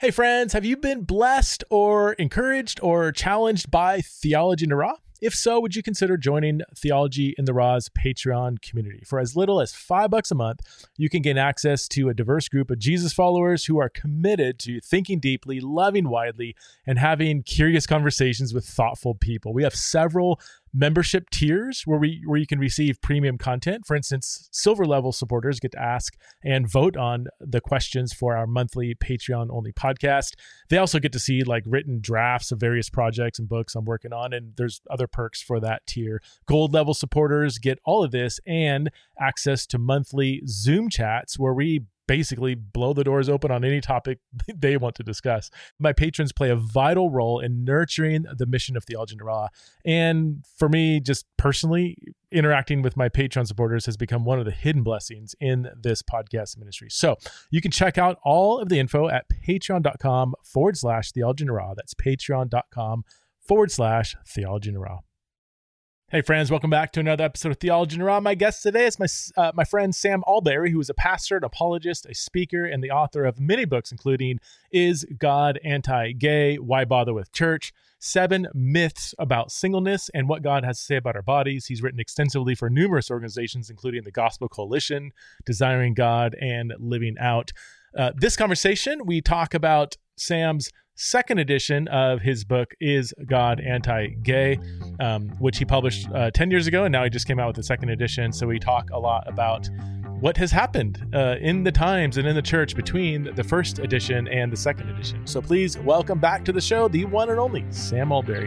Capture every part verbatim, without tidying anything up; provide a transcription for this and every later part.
Hey friends, have you been blessed or encouraged or challenged by Theology in the Raw? If so, would you consider joining Theology in the Raw's Patreon community? For as little as five bucks a month, you can gain access to a diverse group of Jesus followers who are committed to thinking deeply, loving widely, and having curious conversations with thoughtful people. We have several membership tiers where we where you can receive premium content. For instance, silver level supporters get to ask and vote on the questions for our monthly Patreon only podcast. They also get to see like written drafts of various projects and books I'm working on, and there's other perks for that tier. Gold level supporters get all of this and access to monthly Zoom chats where we basically blow the doors open on any topic they want to discuss. My patrons play a vital role in nurturing the mission of Theology in the Raw. And for me, just personally, interacting with my Patreon supporters has become one of the hidden blessings in this podcast ministry. So you can check out all of the info at patreon.com forward slash Theology in the Raw. That's patreon.com forward slash Theology in the Raw. Hey friends, welcome back to another episode of Theology in the Raw. My guest today is my uh, my friend Sam Allberry, who is a pastor, an apologist, a speaker, and the author of many books, including Is God Anti-Gay? Why Bother with Church? Seven Myths About Singleness and What God Has to Say About Our Bodies. He's written extensively for numerous organizations, including the Gospel Coalition, Desiring God, and Living Out. Uh, this conversation, we talk about Sam's second edition of his book, Is God Anti-Gay? Um, which he published uh, ten years ago, and now he just came out with the second edition. So we talk a lot about what has happened uh, in the times and in the church between the first edition and the second edition. So please welcome back to the show, the one and only Sam Allberry.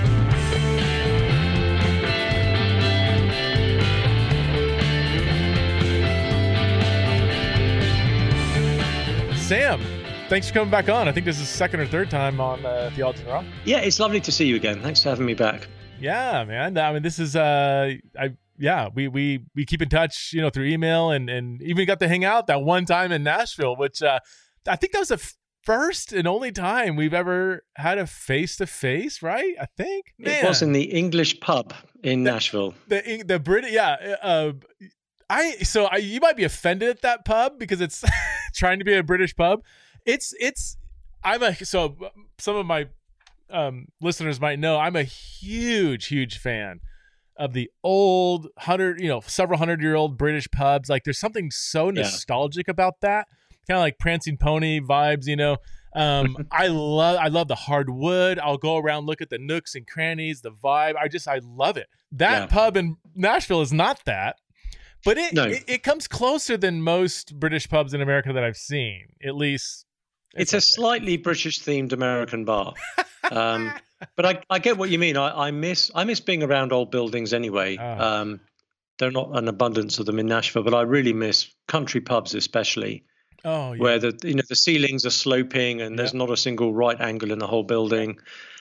Sam, thanks for coming back on. I think this is the second or third time on uh, Theology in the Raw. Yeah, it's lovely to see you again. Thanks for having me back. Yeah, man. I mean, this is, uh, I yeah, we we we keep in touch, you know, through email, and and even got to hang out that one time in Nashville, which uh, I think that was the first and only time we've ever had a face to face, right? I think Man. It was in the English pub in the, Nashville. The the Brit, yeah. Uh, I so I, you might be offended at that pub because it's trying to be a British pub. It's it's I'm a so some of my um listeners might know I'm a huge huge fan of the old hundred you know several hundred year old British pubs. Like there's something so nostalgic yeah. about that, kind of like Prancing Pony vibes, you know. um I love I love the hardwood. I'll go around, look at the nooks and crannies, the vibe. I just I love it. That yeah. pub in Nashville is not that. But it, no. it it comes closer than most British pubs in America that I've seen. At least it's, it's a slightly British themed American bar. Um, but I, I get what you mean. I, I miss I miss being around old buildings anyway. Oh. Um, there are not an abundance of them in Nashville, but I really miss country pubs, especially. Oh, yeah. Where the you know the ceilings are sloping and yeah. there's not a single right angle in the whole building.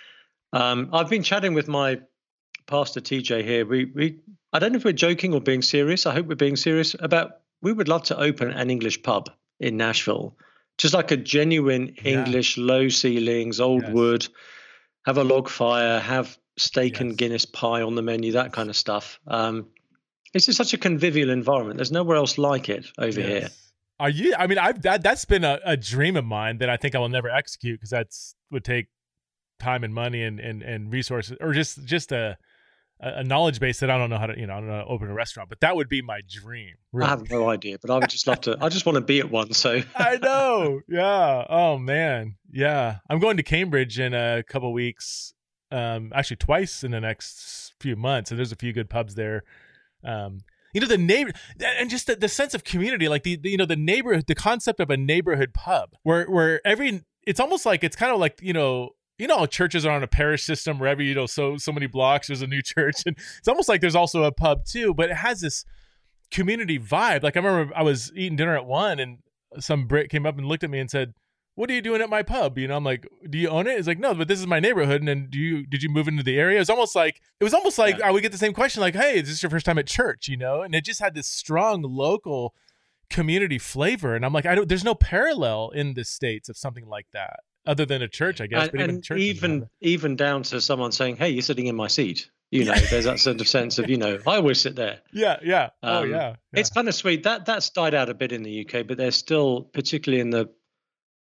Um, I've been chatting with my pastor T J here. We we. I don't know if we're joking or being serious. I hope we're being serious about, we would love to open an English pub in Nashville, just like a genuine English, yeah. low ceilings, old yes. wood, have a log fire, have steak yes. and Guinness pie on the menu, that kind of stuff. Um, it's just such a convivial environment. There's nowhere else like it over yes. here. Are you, I mean, I've, that, that's been a, a dream of mine that I think I will never execute because that's would take time and money and, and, and resources, or just, just a, a knowledge base that I don't know how to, you know, I don't know how to open a restaurant, but that would be my dream. Really. I have no idea, but I would just love to, I just want to be at one. So I know. Yeah. Oh man. Yeah. I'm going to Cambridge in a couple of weeks. Um, actually twice in the next few months. And there's a few good pubs there. Um, you know, the neighbor and just the, the sense of community, like the, the, you know, the neighborhood, the concept of a neighborhood pub where, where every, it's almost like, it's kind of like, you know, You know how churches are on a parish system wherever, you know, so so many blocks, there's a new church. And it's almost like there's also a pub too, but it has this community vibe. Like I remember I was eating dinner at one and some Brit came up and looked at me and said, "What are you doing at my pub?" You know, I'm like, "Do you own it?" It's like, "No, but this is my neighborhood." And then do you, did you move into the area? It was almost like, it was almost like yeah. I would get the same question like, "Hey, is this your first time at church?" You know? And it just had this strong local community flavor. And I'm like, I don't, there's no parallel in the States of something like that. Other than a church, I guess. And, but even and church even even down to someone saying, "Hey, you're sitting in my seat." You know, there's that sort of sense of, you know, I always sit there. Yeah, yeah. Oh, um, yeah, yeah. It's kind of sweet. That that's died out a bit in the U K, but there's still, particularly in the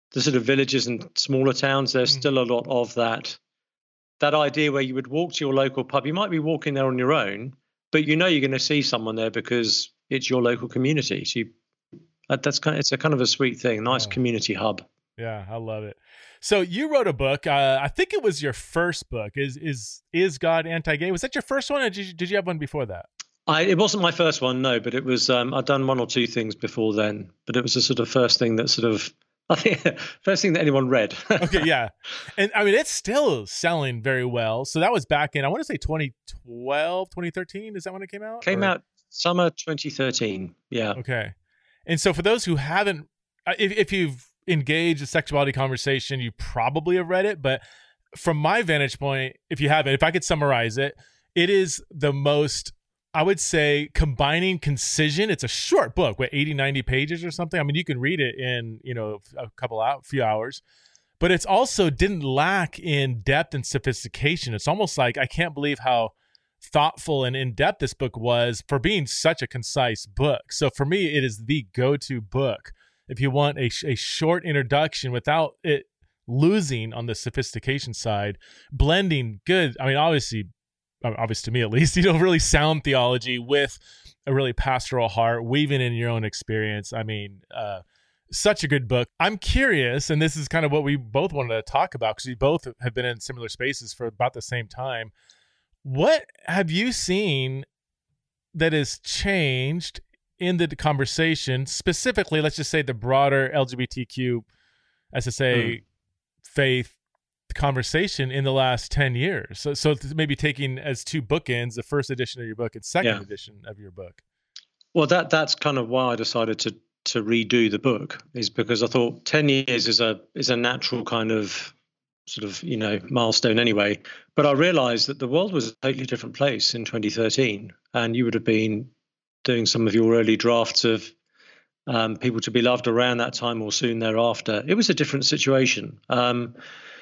the sort of villages and smaller towns, there's mm. still a lot of that that idea where you would walk to your local pub. You might be walking there on your own, but you know you're going to see someone there because it's your local community. So you, that's kind of, it's a kind of a sweet thing, nice oh. community hub. Yeah, I love it. So you wrote a book. Uh, I think it was your first book. Is is is God anti-gay? Was that your first one, or did you, did you have one before that? I, it wasn't my first one, no, but it was. Um, I'd done one or two things before then, but it was the sort of first thing that sort of. I think first thing that anyone read. Okay, yeah. And I mean, it's still selling very well. So that was back in, I want to say twenty twelve, twenty thirteen. Is that when it came out? Came or? out summer twenty thirteen. Yeah. Okay. And so for those who haven't, if, if you've engaged a sexuality conversation, you probably have read it. But from my vantage point, if you haven't, if I could summarize it, it is the most, I would say, combining concision. It's a short book, what, eighty, ninety pages or something. I mean, you can read it in, you know, a couple out, few hours, but it's also didn't lack in depth and sophistication. It's almost like, I can't believe how thoughtful and in-depth this book was for being such a concise book. So for me, it is the go-to book if you want a, a short introduction without it losing on the sophistication side, blending good. I mean, obviously, obvious to me at least, you know, really sound theology with a really pastoral heart, weaving in your own experience. I mean, uh, such a good book. I'm curious, and this is kind of what we both wanted to talk about because we both have been in similar spaces for about the same time. What have you seen that has changed in the conversation, specifically, let's just say the broader L G B T Q, S S A, mm. faith conversation in the last ten years? So, so maybe taking as two bookends, the first edition of your book and second yeah. edition of your book. Well, that that's kind of why I decided to to redo the book, is because I thought ten years is a is a natural kind of sort of, you know, milestone anyway. But I realized that the world was a totally different place in twenty thirteen, and you would have been doing some of your early drafts of um, People to Be Loved around that time or soon thereafter. It was a different situation. Um,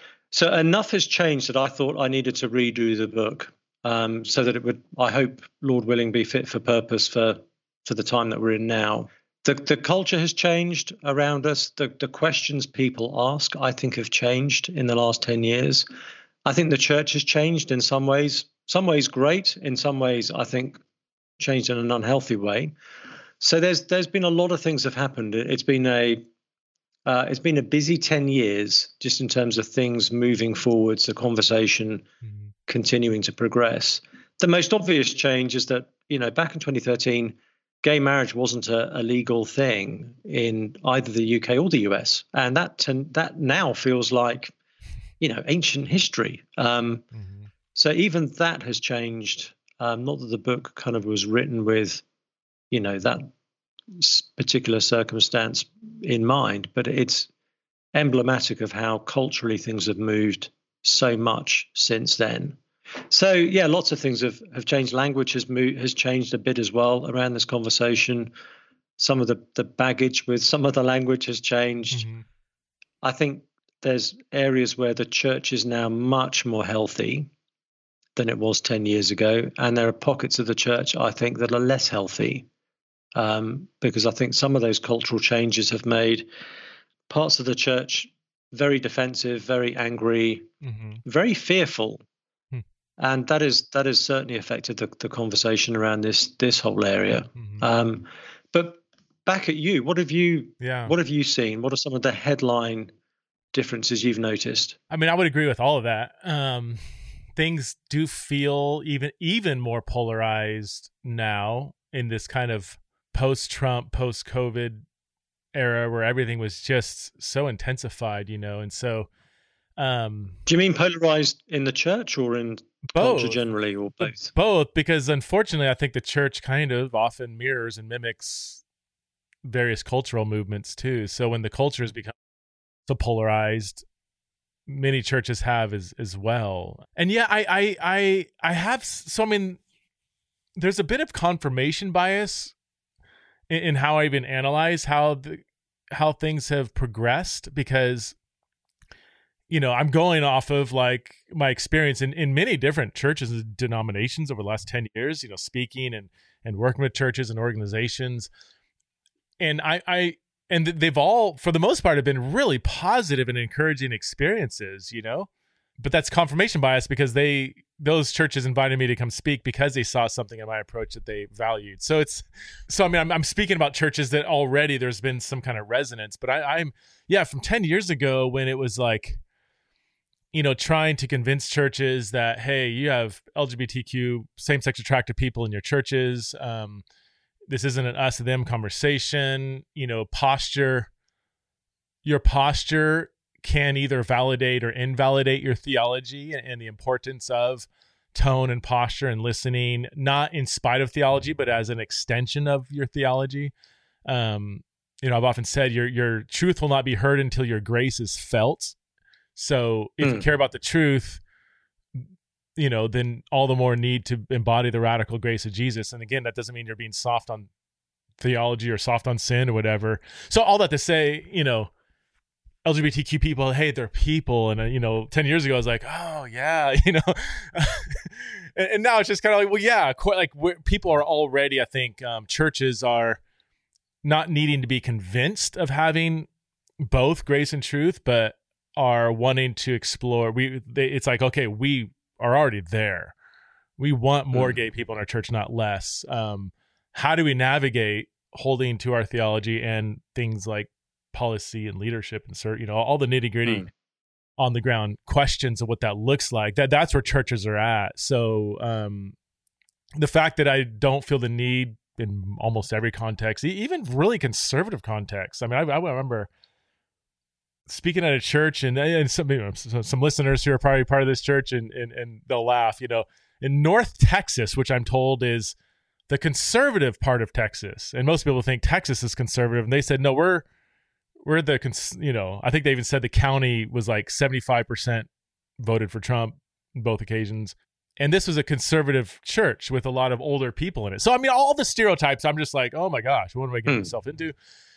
so enough has changed that I thought I needed to redo the book um, so that it would, I hope, Lord willing, be fit for purpose for, for the time that we're in now. The, the culture has changed around us. The, the questions people ask, I think, have changed in the last ten years. I think the church has changed in some ways, some ways great, in some ways, I think, changed in an unhealthy way. So there's there's been a lot of things have happened. It's been a uh, it's been a busy ten years just in terms of things moving forwards, the conversation mm-hmm. continuing to progress. The most obvious change is that, you know, back in twenty thirteen, gay marriage wasn't a, a legal thing in either the U K or the U S, and that ten, that now feels like, you know, ancient history. Um, mm-hmm. So even that has changed. Um, not that the book kind of was written with, you know, that particular circumstance in mind, but it's emblematic of how culturally things have moved so much since then. So, yeah, lots of things have, have changed. Language has moved, has changed a bit as well around this conversation. Some of the, the baggage with some of the language has changed. Mm-hmm. I think there's areas where the church is now much more healthy than it was ten years ago. And there are pockets of the church, I think, that are less healthy um, because I think some of those cultural changes have made parts of the church very defensive, very angry, mm-hmm. very fearful. Hmm. And that is that has certainly affected the, the conversation around this this whole area. Mm-hmm. Um, but back at you, what have you yeah. what have you seen? What are some of the headline differences you've noticed? I mean, I would agree with all of that. Um Things do feel even even more polarized now in this kind of post-Trump, post-COVID era where everything was just so intensified, you know, and so. Um, do you mean polarized in the church or in both, culture generally, or both? Both, because unfortunately, I think the church kind of often mirrors and mimics various cultural movements too. So when the culture has become so polarized, many churches have as as well. And yeah, I I I I have so I mean there's a bit of confirmation bias in, in how I even analyze how the how things have progressed, because you know, I'm going off of like my experience in, in many different churches and denominations over the last ten years, you know, speaking and and working with churches and organizations. And I I and they've all, for the most part, have been really positive and encouraging experiences, you know, but that's confirmation bias because they, those churches invited me to come speak because they saw something in my approach that they valued. So it's, so, I mean, I'm, I'm speaking about churches that already there's been some kind of resonance, but I, I'm, yeah, from ten years ago when it was like, you know, trying to convince churches that, hey, you have L G B T Q, same-sex attracted people in your churches. Um, this isn't an us and them conversation. You know, posture, your posture can either validate or invalidate your theology, and, and the importance of tone and posture and listening, not in spite of theology, but as an extension of your theology. Um, you know, I've often said your your truth will not be heard until your grace is felt. So if mm. you care about the truth, you know, then all the more need to embody the radical grace of Jesus. And again, that doesn't mean you're being soft on theology or soft on sin or whatever. So all that to say, you know, L G B T Q people, hey, they're people. And, uh, you know, ten years ago, I was like, oh, yeah, you know. and, and now it's just kind of like, well, yeah, quite like people are already, I think, um, churches are not needing to be convinced of having both grace and truth, but are wanting to explore. We, they, it's like, okay, we are already there. We want more mm. gay people in our church, not less. Um, how do we navigate holding to our theology and things like policy and leadership and cert, you know, all the nitty gritty mm. on the ground questions of what that looks like? That that's where churches are at. So um, the fact that I don't feel the need in almost every context, even really conservative context. I mean, I, I remember speaking at a church, and, and some, you know, some listeners who are probably part of this church, and, and and they'll laugh, you know, in North Texas, which I'm told is the conservative part of Texas, and most people think Texas is conservative, and they said, no, we're we're the, cons- you know, I think they even said the county was like seventy-five percent voted for Trump on both occasions, and this was a conservative church with a lot of older people in it. So I mean, all the stereotypes, I'm just like, oh my gosh, what am I getting mm. myself into?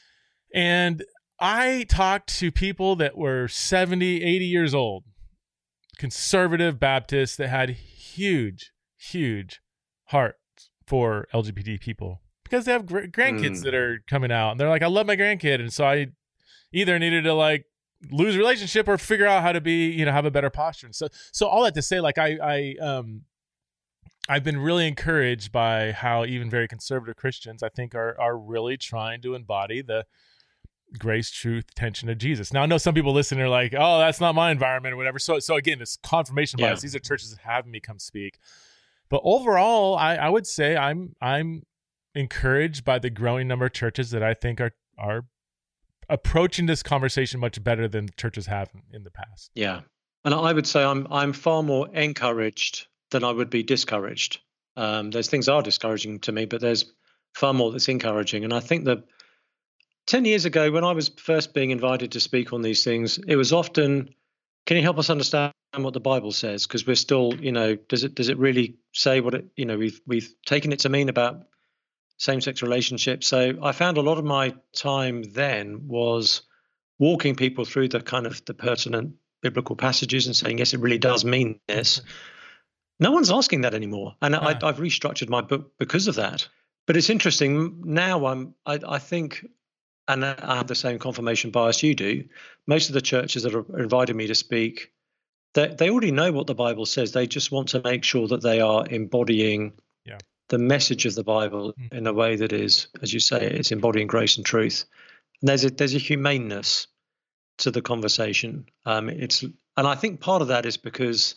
And I talked to people that were seventy, eighty years old, conservative Baptists that had huge, huge hearts for L G B T people because they have gr- grandkids mm. that are coming out. And they're like, I love my grandkid. And so I either needed to like lose a relationship or figure out how to be, you know, have a better posture. And so, so all that to say, like I, I, um, I've been really encouraged by how even very conservative Christians, I think, are are really trying to embody the grace, truth, tension of Jesus. Now, I know some people listening are like, oh, that's not my environment or whatever. So, so again, it's confirmation bias. Yeah. These are churches that have me come speak. But overall, I, I would say I'm I'm encouraged by the growing number of churches that I think are are approaching this conversation much better than churches have in the past. Yeah, and I would say I'm I'm far more encouraged than I would be discouraged. Um, there's things that are discouraging to me, but there's far more that's encouraging. And I think that ten years ago, when I was first being invited to speak on these things, it was often, can you help us understand what the Bible says? Because we're still, you know, does it does it really say what it, you know, we've we've taken it to mean about same-sex relationships. So I found a lot of my time then was walking people through the kind of the pertinent biblical passages and saying, yes, it really does mean this. No one's asking that anymore. And yeah. I, I've restructured my book because of that. But it's interesting. Now I'm, I, I think, and I have the same confirmation bias you do, most of the churches that are invited me to speak, they, they already know what the Bible says. They just want to make sure that they are embodying yeah. the message of the Bible mm. in a way that is, as you say, it's embodying grace and truth. And there's a, there's a humaneness to the conversation. Um, it's, and I think part of that is because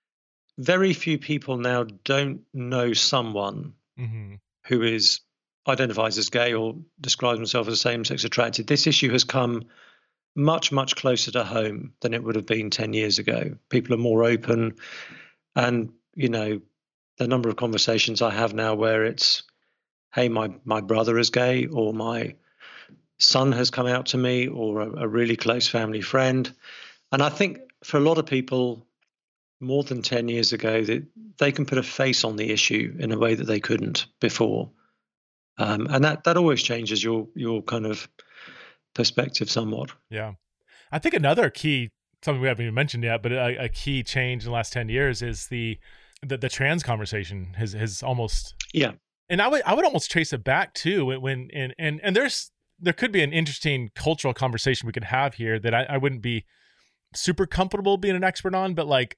very few people now don't know someone mm-hmm. who is identifies as gay or describes himself as same-sex attracted. This issue has come much, much closer to home than it would have been ten years ago. People are more open. And, you know, the number of conversations I have now where it's, hey, my, my brother is gay, or my son has come out to me, or a, a really close family friend. And I think for a lot of people, more than ten years ago, that they can put a face on the issue in a way that they couldn't before. Um, and that, that always changes your your kind of perspective somewhat. Yeah. I think another key, something we haven't even mentioned yet, but a, a key change in the last ten years is the the, the trans conversation has, has almost... Yeah. And I would I would almost trace it back too when, when and, and, and there's there could be an interesting cultural conversation we could have here that I, I wouldn't be super comfortable being an expert on, but like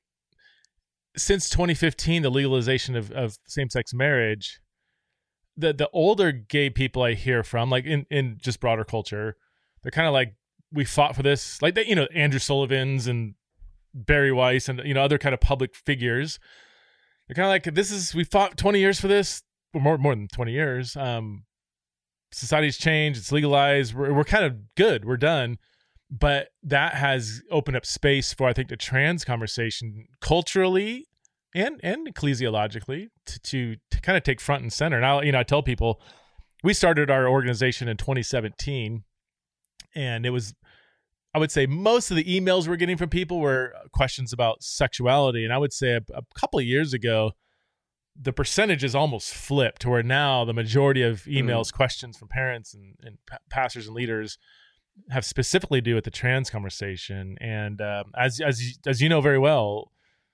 since twenty fifteen, the legalization of, of same-sex marriage, the the older gay people I hear from, like in, in just broader culture, they're kind of like, we fought for this, like they, you know, Andrew Sullivan's and Barry Weiss and, you know, other kind of public figures. They're kind of like, this is, we fought twenty years for this, more more than twenty years. Um, society's changed, it's legalized, we're, we're kind of good, we're done. But that has opened up space for, I think, the trans conversation culturally and and ecclesiologically to, to to kind of take front and center. Now, you know, I tell people we started our organization in twenty seventeen, and it was, I would say, most of the emails we're getting from people were questions about sexuality. And I would say a, a couple of years ago, the percentage is almost flipped to where now the majority of emails, mm. questions from parents and, and pastors and leaders have specifically to do with the trans conversation. And um, as as as you know very well,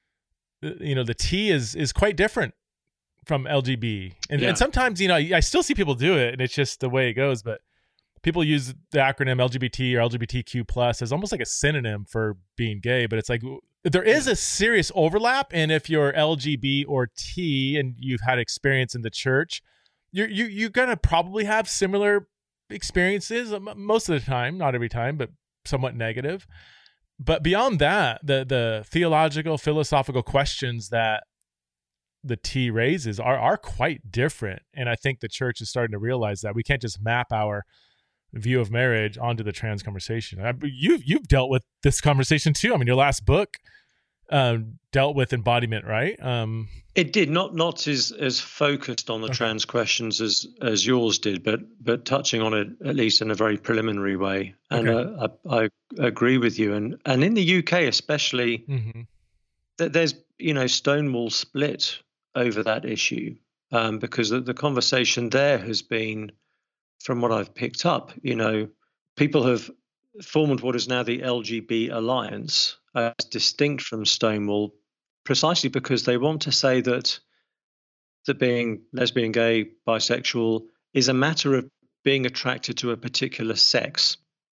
you know, the T is is quite different from L G B, and, yeah. and sometimes, you know, I still see people do it, and it's just the way it goes. But people use the acronym L G B T or L G B T Q plus as almost like a synonym for being gay. But it's like there is a serious overlap, and if you're L G B or T and you've had experience in the church, you're you you're gonna probably have similar experiences most of the time, not every time, but somewhat negative. But beyond that, the the theological, philosophical questions that the T raises are are quite different. And I think the church is starting to realize that we can't just map our view of marriage onto the trans conversation. I, you've you've dealt with this conversation too. I mean, your last book um, dealt with embodiment, right? Um, it did not not as as focused on the okay. trans questions as as yours did, but but touching on it at least in a very preliminary way. And okay. uh, I, I agree with you. And and in the U K especially, mm-hmm. th- there's you know Stonewall split over that issue um, because the, the conversation there has been, from what I've picked up, you know, people have formed what is now the L G B Alliance as distinct from Stonewall, precisely because they want to say that that being lesbian, gay, bisexual is a matter of being attracted to a particular sex,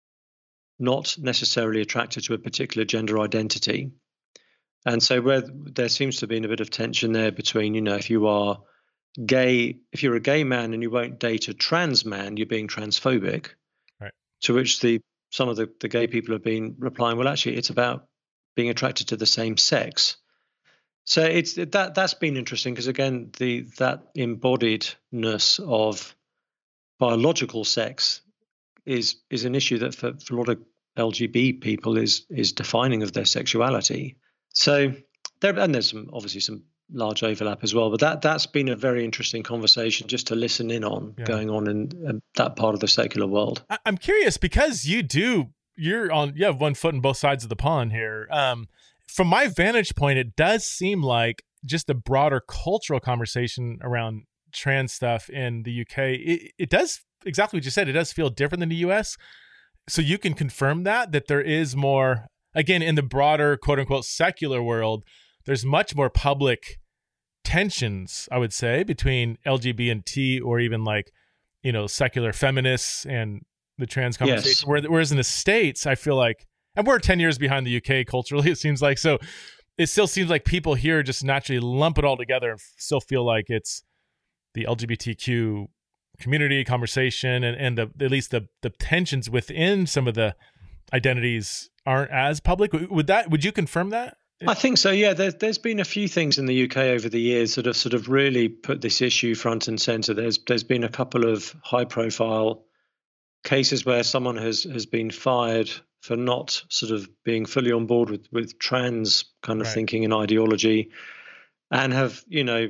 not necessarily attracted to a particular gender identity. And so where there seems to have been a bit of tension there between, you know, if you are gay, if you're a gay man and you won't date a trans man, you're being transphobic. Right. To which the some of the, the gay people have been replying, well, actually, it's about being attracted to the same sex. So it's that that's been interesting because, again, the that embodiedness of biological sex is is an issue that for, for a lot of L G B people is is defining of their sexuality. So there, and there's some obviously some large overlap as well, but that that's been a very interesting conversation just to listen in on yeah. going on in, in that part of the secular world. I'm curious because you do you're on you have one foot in both sides of the pond here. Um, from my vantage point, it does seem like just a broader cultural conversation around trans stuff in the U K. It, it does exactly what you said. It does feel different than the U S. So you can confirm that that there is more, again, in the broader quote unquote secular world. There's much more public tensions, I would say, between L G B and T, or even like, you know, secular feminists and the trans conversation. Yes. Whereas in the States, I feel like, and we're ten years behind the U K culturally, it seems like. So it still seems like people here just naturally lump it all together and still feel like it's the L G B T Q community conversation, and, and the, at least the, the tensions within some of the identities aren't as public. Would that, would you confirm that? I think so, yeah. There, there's been a few things in the U K over the years that have sort of really put this issue front and center. There's there's been a couple of high-profile cases where someone has has been fired for not sort of being fully on board with with trans kind of right. thinking and ideology, and have you know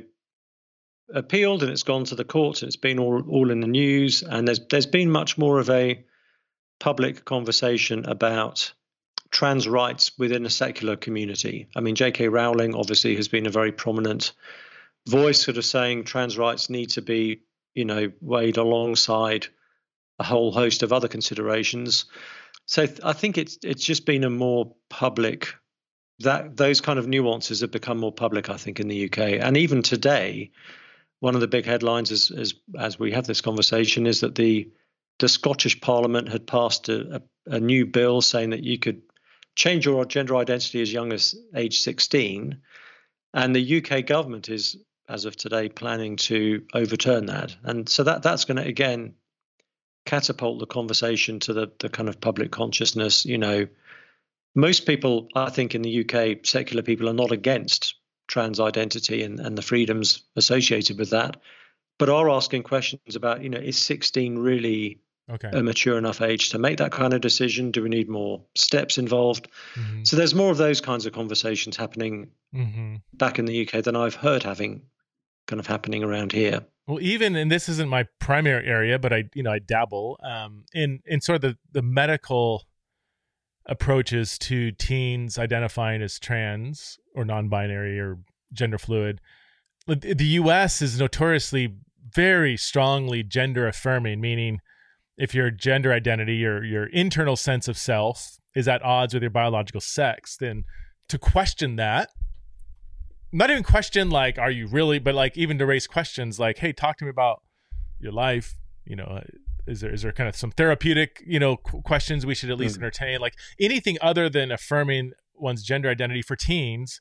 appealed, and it's gone to the courts, and it's been all all in the news. And there's there's been much more of a public conversation about trans rights within a secular community. I mean, J K Rowling obviously has been a very prominent voice sort of saying trans rights need to be, you know, weighed alongside a whole host of other considerations. So th- I think it's it's just been a more public, that those kind of nuances have become more public, I think, in the U K. And even today, one of the big headlines is, is as we have this conversation is that the the Scottish Parliament had passed a, a, a new bill saying that you could change your gender identity as young as age sixteen. And the U K government is, as of today, planning to overturn that. And so that that's going to, again, catapult the conversation to the, the kind of public consciousness. You know, most people, I think, in the U K, secular people, are not against trans identity and, and the freedoms associated with that, but are asking questions about, you know, is sixteen really okay. a mature enough age to make that kind of decision? Do we need more steps involved? Mm-hmm. So there's more of those kinds of conversations happening mm-hmm. back in the U K than I've heard having kind of happening around here. Well, even, and this isn't my primary area, but I, you know, I dabble um, in in sort of the, the medical approaches to teens identifying as trans or non-binary or gender fluid. The U S is notoriously very strongly gender affirming, meaning if your gender identity or your internal sense of self is at odds with your biological sex, then to question that, not even question like, are you really, but like even to raise questions like, hey, talk to me about your life. You know, is there, is there kind of some therapeutic, you know, qu- questions we should at least mm. entertain? Like anything other than affirming one's gender identity for teens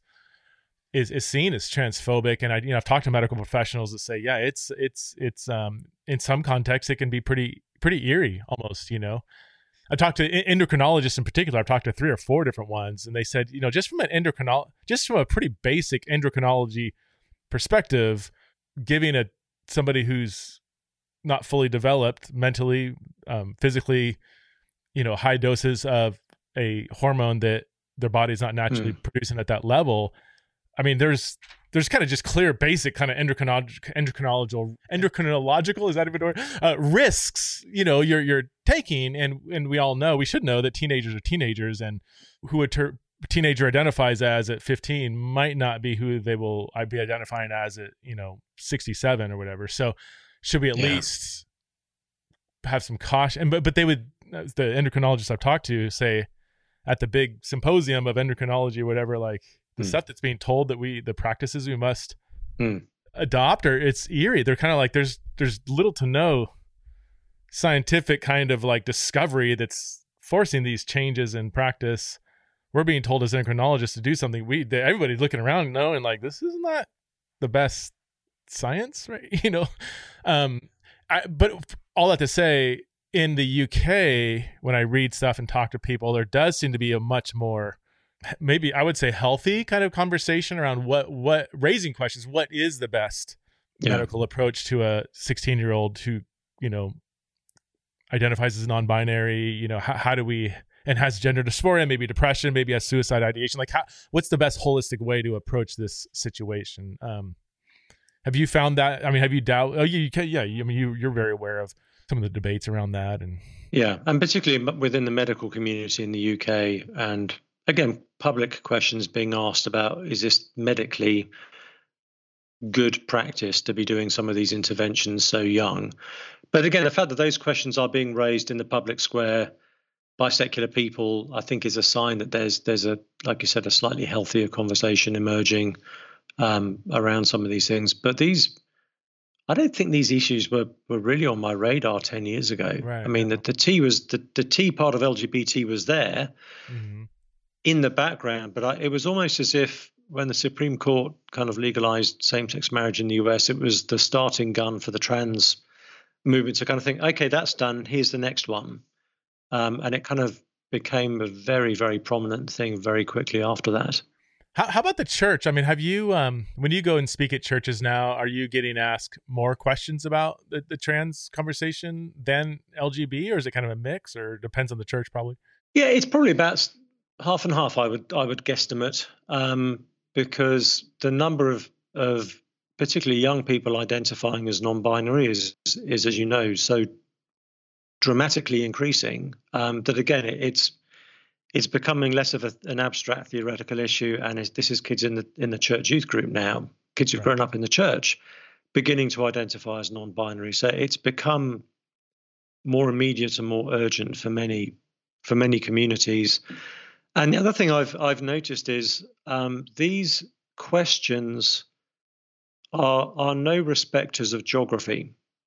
is, is seen as transphobic. And I, you know, I've talked to medical professionals that say, yeah, it's, it's, it's, um, in some contexts, it can be pretty, pretty eerie almost, you know. I talked to endocrinologists in particular. I've talked to three or four different ones, and they said, you know, just from an endocrinol, just from a pretty basic endocrinology perspective, giving a somebody who's not fully developed mentally, um, physically, you know, high doses of a hormone that their body's not naturally mm. producing at that level. I mean, there's there's kind of just clear, basic kind of endocrinological, endocrinological, endocrinological, is that even a word? Uh, risks, you know, you're you're taking, and and we all know, we should know that teenagers are teenagers, and who a ter- teenager identifies as at fifteen might not be who they will I be identifying as at, you know, sixty-seven or whatever. So should we at yeah. least have some caution? But but they would, the endocrinologists I've talked to say at the big symposium of endocrinology or whatever, like, the mm. stuff that's being told that we, the practices we must mm. adopt, or it's eerie. They're kind of like, there's, there's little to no scientific kind of like discovery that's forcing these changes in practice. We're being told as endocrinologists to do something. We, they, everybody's looking around knowing like, this is not the best science, right? You know? Um, I, but all that to say, in the U K, when I read stuff and talk to people, there does seem to be a much more, maybe I would say healthy kind of conversation around what, what raising questions, what is the best yeah. medical approach to a sixteen year old who, you know, identifies as non-binary, you know, how, how do we, and has gender dysphoria, maybe depression, maybe has suicide ideation, like how, what's the best holistic way to approach this situation? Um, have you found that, I mean, have you doubt, oh, you, you can, yeah, you, I mean, you, you're very aware of some of the debates around that. And yeah, and particularly within the medical community in the U K, and again, public questions being asked about, is this medically good practice to be doing some of these interventions so young? But again, the fact that those questions are being raised in the public square by secular people, I think is a sign that there's, there's a, like you said, a slightly healthier conversation emerging um, around some of these things. But these, I don't think these issues were, were really on my radar ten years ago. Right, I mean, yeah. the, the T was, the, the T part of L G B T was there. Mm-hmm. in the background, but I, it was almost as if when the Supreme Court kind of legalized same-sex marriage in the U S, it was the starting gun for the trans movement to kind of think, okay, that's done, here's the next one. Um, and it kind of became a very, very prominent thing very quickly after that. How, how about the church? I mean, have you, um, when you go and speak at churches now, are you getting asked more questions about the, the trans conversation than L G B T, or is it kind of a mix, or depends on the church probably? Yeah, it's probably about half and half, I would I would guesstimate, um, because the number of of particularly young people identifying as non-binary is is, as you know, so dramatically increasing um, that again it, it's it's becoming less of a, an abstract theoretical issue, and it's, this is kids in the in the church youth group now, kids who've right. grown up in the church, beginning to identify as non-binary. So it's become more immediate and more urgent for many for many communities. And the other thing I've I've noticed is um, these questions are are no respecters of geography.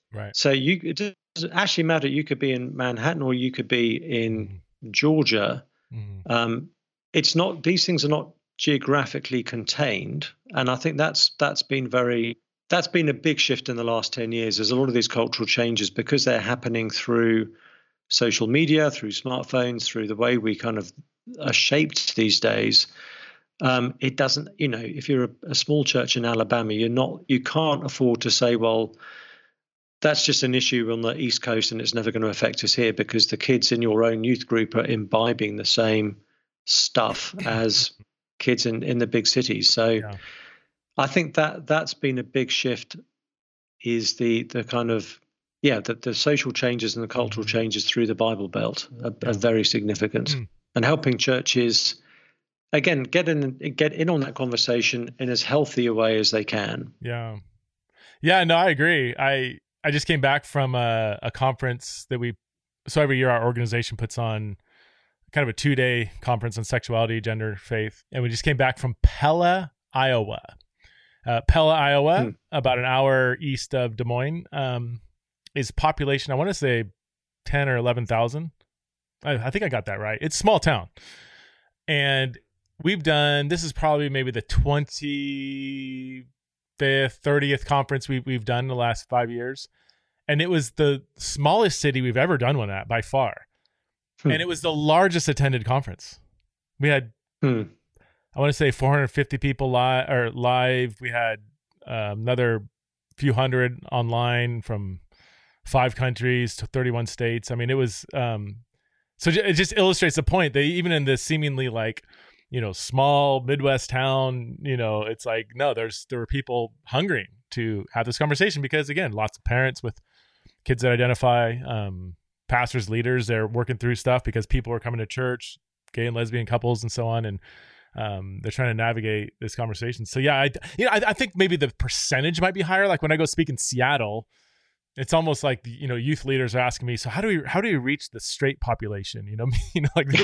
Right. So you it doesn't actually matter. You could be in Manhattan or you could be in mm-hmm. Georgia. Mm-hmm. Um, it's not; these things are not geographically contained, and I think that's that's been very that's been a big shift in the last ten years. There's a lot of these cultural changes because they're happening through social media, through smartphones, through the way we kind of are shaped these days. Um, it doesn't, you know, if you're a, a small church in Alabama, you're not, you can't afford to say, well, that's just an issue on the East Coast and it's never going to affect us here, because the kids in your own youth group are imbibing the same stuff as kids in, in the big cities. So yeah. I think that that's been a big shift, is the the kind of, yeah, the, the social changes and the cultural mm-hmm. changes through the Bible Belt are, yeah. are very significant mm. and helping churches, again, get in get in on that conversation in as healthy a way as they can. Yeah. Yeah, no, I agree. I I just came back from a, a conference that we, so every year our organization puts on kind of a two-day conference on sexuality, gender, faith. And we just came back from Pella, Iowa. Uh, Pella, Iowa, hmm. about an hour east of Des Moines, um, is population, I want to say ten or eleven thousand. I, I think I got that right. It's a small town. And we've done, this is probably maybe the twenty-fifth, thirtieth conference we, we've done in the last five years. And it was the smallest city we've ever done one at by far. Hmm. And it was the largest attended conference. We had, hmm. I want to say four hundred fifty people live, or live. We had um, another few hundred online from five countries to thirty-one states. I mean, it was, um, so it just illustrates the point that even in this seemingly like, you know, small Midwest town, you know, it's like, no, there's, there were people hungering to have this conversation because, again, lots of parents with kids that identify, um, pastors, leaders, they're working through stuff because people are coming to church, gay and lesbian couples and so on. And, um, they're trying to navigate this conversation. So yeah, I, you know, I, I think maybe the percentage might be higher. Like when I go speak in Seattle, it's almost like, you know, youth leaders are asking me, so how do we, how do we reach the straight population? You know, you know, like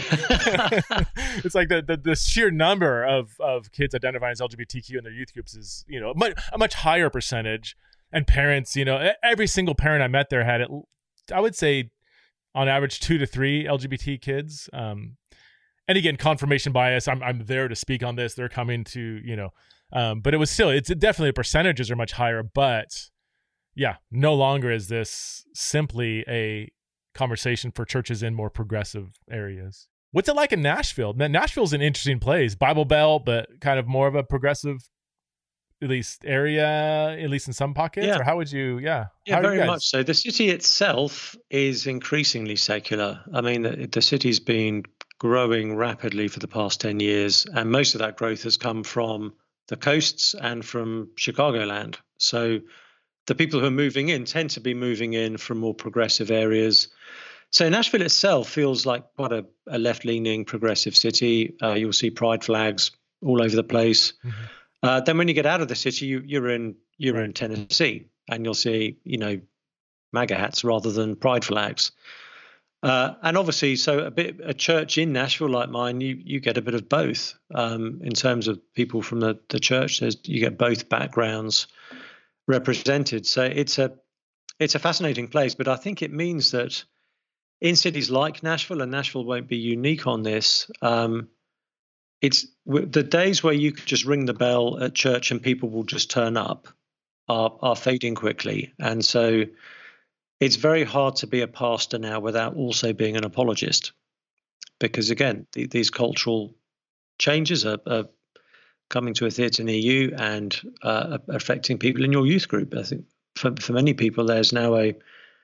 it's like the, the, the sheer number of, of kids identifying as L G B T Q in their youth groups is, you know, much, a much higher percentage. And parents, you know, every single parent I met there had, I would say on average two to three L G B T kids. Um, and again, confirmation bias. I'm, I'm there to speak on this. They're coming to, you know, um, but it was still, it's definitely the percentages are much higher, but yeah, no longer is this simply a conversation for churches in more progressive areas. What's it like in Nashville? Nashville's an interesting place, Bible Belt, but kind of more of a progressive, at least area, at least in some pockets. Yeah. Or how would you? Yeah, yeah, how very much so. The city itself is increasingly secular. I mean, the, the city's been growing rapidly for the past ten years, and most of that growth has come from the coasts and from Chicagoland. So the people who are moving in tend to be moving in from more progressive areas. So Nashville itself feels like quite a, a left-leaning progressive city. Uh, you'll see pride flags all over the place. Mm-hmm. Uh, then when you get out of the city, you, you're in you're right. in Tennessee, and you'll see, you know, MAGA hats rather than pride flags. Uh, and obviously, so a bit a church in Nashville like mine, you you get a bit of both um, in terms of people from the the church. There's, you get both backgrounds represented. So it's a it's a fascinating place. But I think it means that in cities like Nashville, and Nashville won't be unique on this. Um, It's the days where you could just ring the bell at church and people will just turn up are, are fading quickly. And so it's very hard to be a pastor now without also being an apologist, because again, the, these cultural changes are, are coming to a theatre near you and uh, affecting people in your youth group. I think for, for many people, there's now a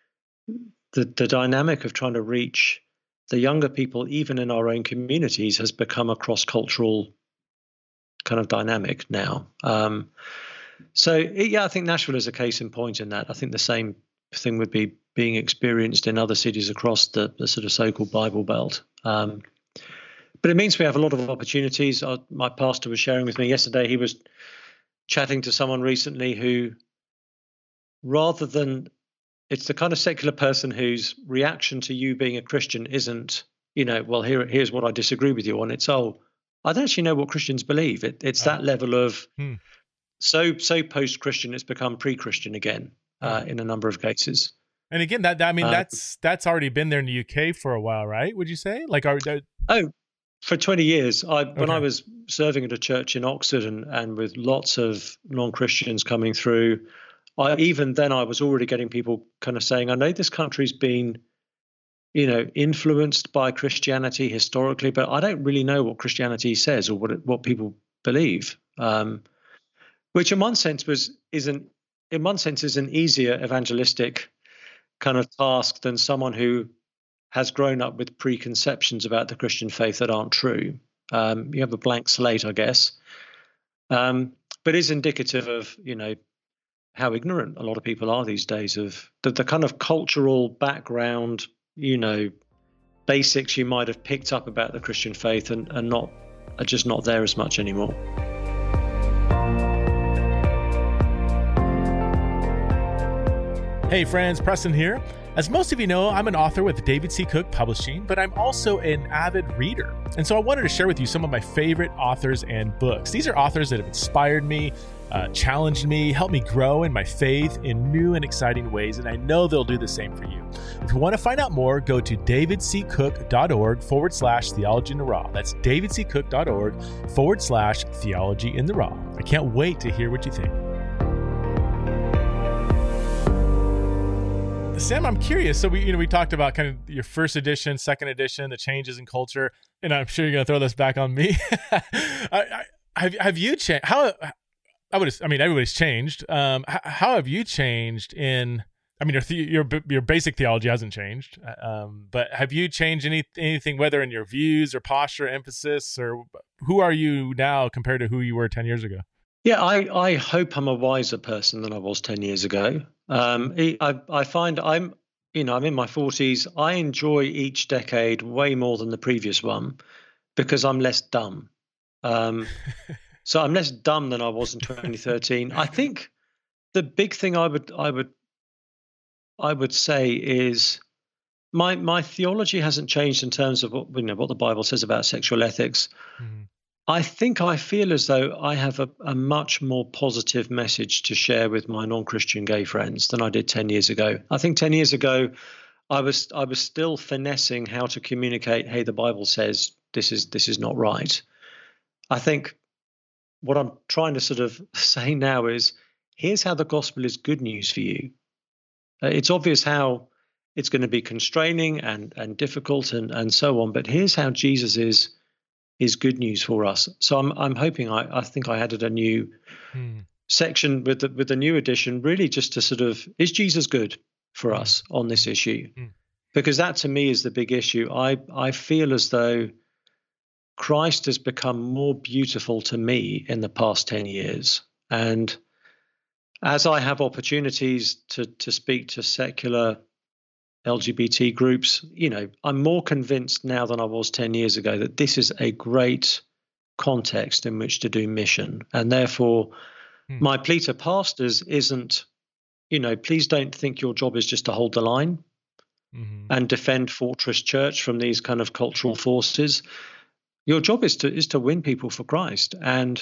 the, the dynamic of trying to reach the younger people, even in our own communities, has become a cross-cultural kind of dynamic now. Um, so, yeah, I think Nashville is a case in point in that. I think the same thing would be being experienced in other cities across the, the sort of so-called Bible Belt. Um, but it means we have a lot of opportunities. Uh, my pastor was sharing with me yesterday, he was chatting to someone recently who, rather than it's the kind of secular person whose reaction to you being a Christian isn't, you know, well, here, here's what I disagree with you on. It's, oh, I don't actually know what Christians believe. It, it's oh. that level of hmm. so so post-Christian, it's become pre-Christian again. uh, in a number of cases. And again, that, that I mean, Um, that's that's already been there in the U K for a while, right? Would you say? Like, are there... oh, for twenty years, I when Okay. I was serving at a church in Oxford, and, and with lots of non-Christians coming through, I even then I was already getting people kind of saying, I know this country's been, you know, influenced by Christianity historically, but I don't really know what Christianity says or what it, what people believe. Um, which in one sense was is an in one sense is an easier evangelistic kind of task than someone who has grown up with preconceptions about the Christian faith that aren't true. Um, you have a blank slate, I guess, um, but is indicative of, you know, how ignorant a lot of people are these days of the, the kind of cultural background, you know, basics you might have picked up about the Christian faith and, and not are just not there as much anymore. Hey friends, Preston here. As most of you know, I'm an author with David C. Cook Publishing, but I'm also an avid reader. And so I wanted to share with you some of my favorite authors and books. These are authors that have inspired me, uh, challenged me, helped me grow in my faith in new and exciting ways, and I know they'll do the same for you. If you want to find out more, go to davidccook.org forward slash theology in the raw. That's davidccook.org forward slash theology in the raw. I can't wait to hear what you think. Sam, I'm curious. So we, you know, we talked about kind of your first edition, second edition, the changes in culture, and I'm sure you're going to throw this back on me. I, I, have have you changed? How I would, I mean, everybody's changed. Um, how, how have you changed in? I mean, your the, your your basic theology hasn't changed, um, but have you changed any anything, whether in your views or posture, emphasis, or who are you now compared to who you were ten years ago? Yeah, I, I hope I'm a wiser person than I was ten years ago. Um, I, I find I'm, you know, I'm in my forties. I enjoy each decade way more than the previous one because I'm less dumb. Um, so I'm less dumb than I was in twenty thirteen. I think the big thing I would, I would, I would say is my my theology hasn't changed in terms of what you know what the Bible says about sexual ethics. Mm-hmm. I think I feel as though I have a, a much more positive message to share with my non-Christian gay friends than I did ten years ago. I think ten years ago, I was I was still finessing how to communicate, hey, the Bible says this is this is not right. I think what I'm trying to sort of say now is, here's how the gospel is good news for you. Uh, it's obvious how it's going to be constraining and, and difficult and, and so on, but here's how Jesus is is good news for us. So I'm I'm hoping I, I think I added a new hmm. section with the with the new edition, really just to sort of, is Jesus good for hmm. us on this issue? Hmm. Because that to me is the big issue. I I feel as though Christ has become more beautiful to me in the past ten years. And as I have opportunities to to speak to secular L G B T groups, you know, I'm more convinced now than I was ten years ago that this is a great context in which to do mission. And therefore, hmm. my plea to pastors isn't, you know, please don't think your job is just to hold the line mm-hmm. and defend Fortress Church from these kind of cultural forces. Your job is to is to win people for Christ. And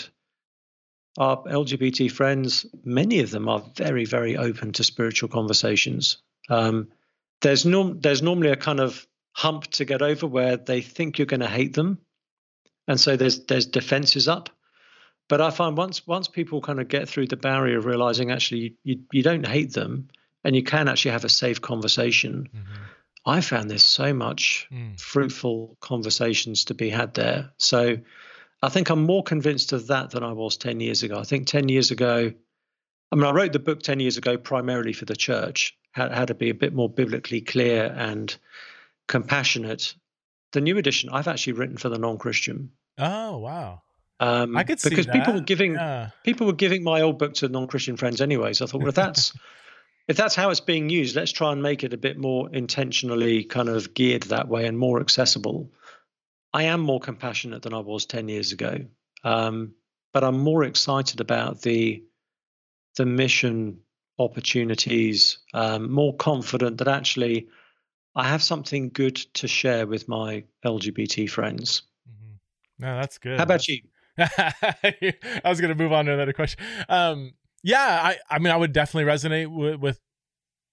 our L G B T friends, many of them are very, very open to spiritual conversations. Um, There's norm there's normally a kind of hump to get over where they think you're going to hate them, and so there's there's defenses up. But I find once once people kind of get through the barrier of realizing actually you you, you don't hate them and you can actually have a safe conversation, mm-hmm. I found there's so much mm. fruitful conversations to be had there. So I think I'm more convinced of that than I was ten years ago. I think ten years ago, I mean, I wrote the book ten years ago primarily for the church. How, how to be a bit more biblically clear and compassionate. The new edition I've actually written for the non-Christian. Oh wow! Um, I could see because that. people were giving yeah. people were giving my old book to non-Christian friends anyway. So I thought, well, if that's if that's how it's being used, let's try and make it a bit more intentionally kind of geared that way and more accessible. I am more compassionate than I was ten years ago, um, but I'm more excited about the the mission opportunities, um, more confident that actually I have something good to share with my L G B T friends. Mm-hmm. No, that's good. How about you? I was going to move on to another question. Um, yeah, I, I mean, I would definitely resonate with, with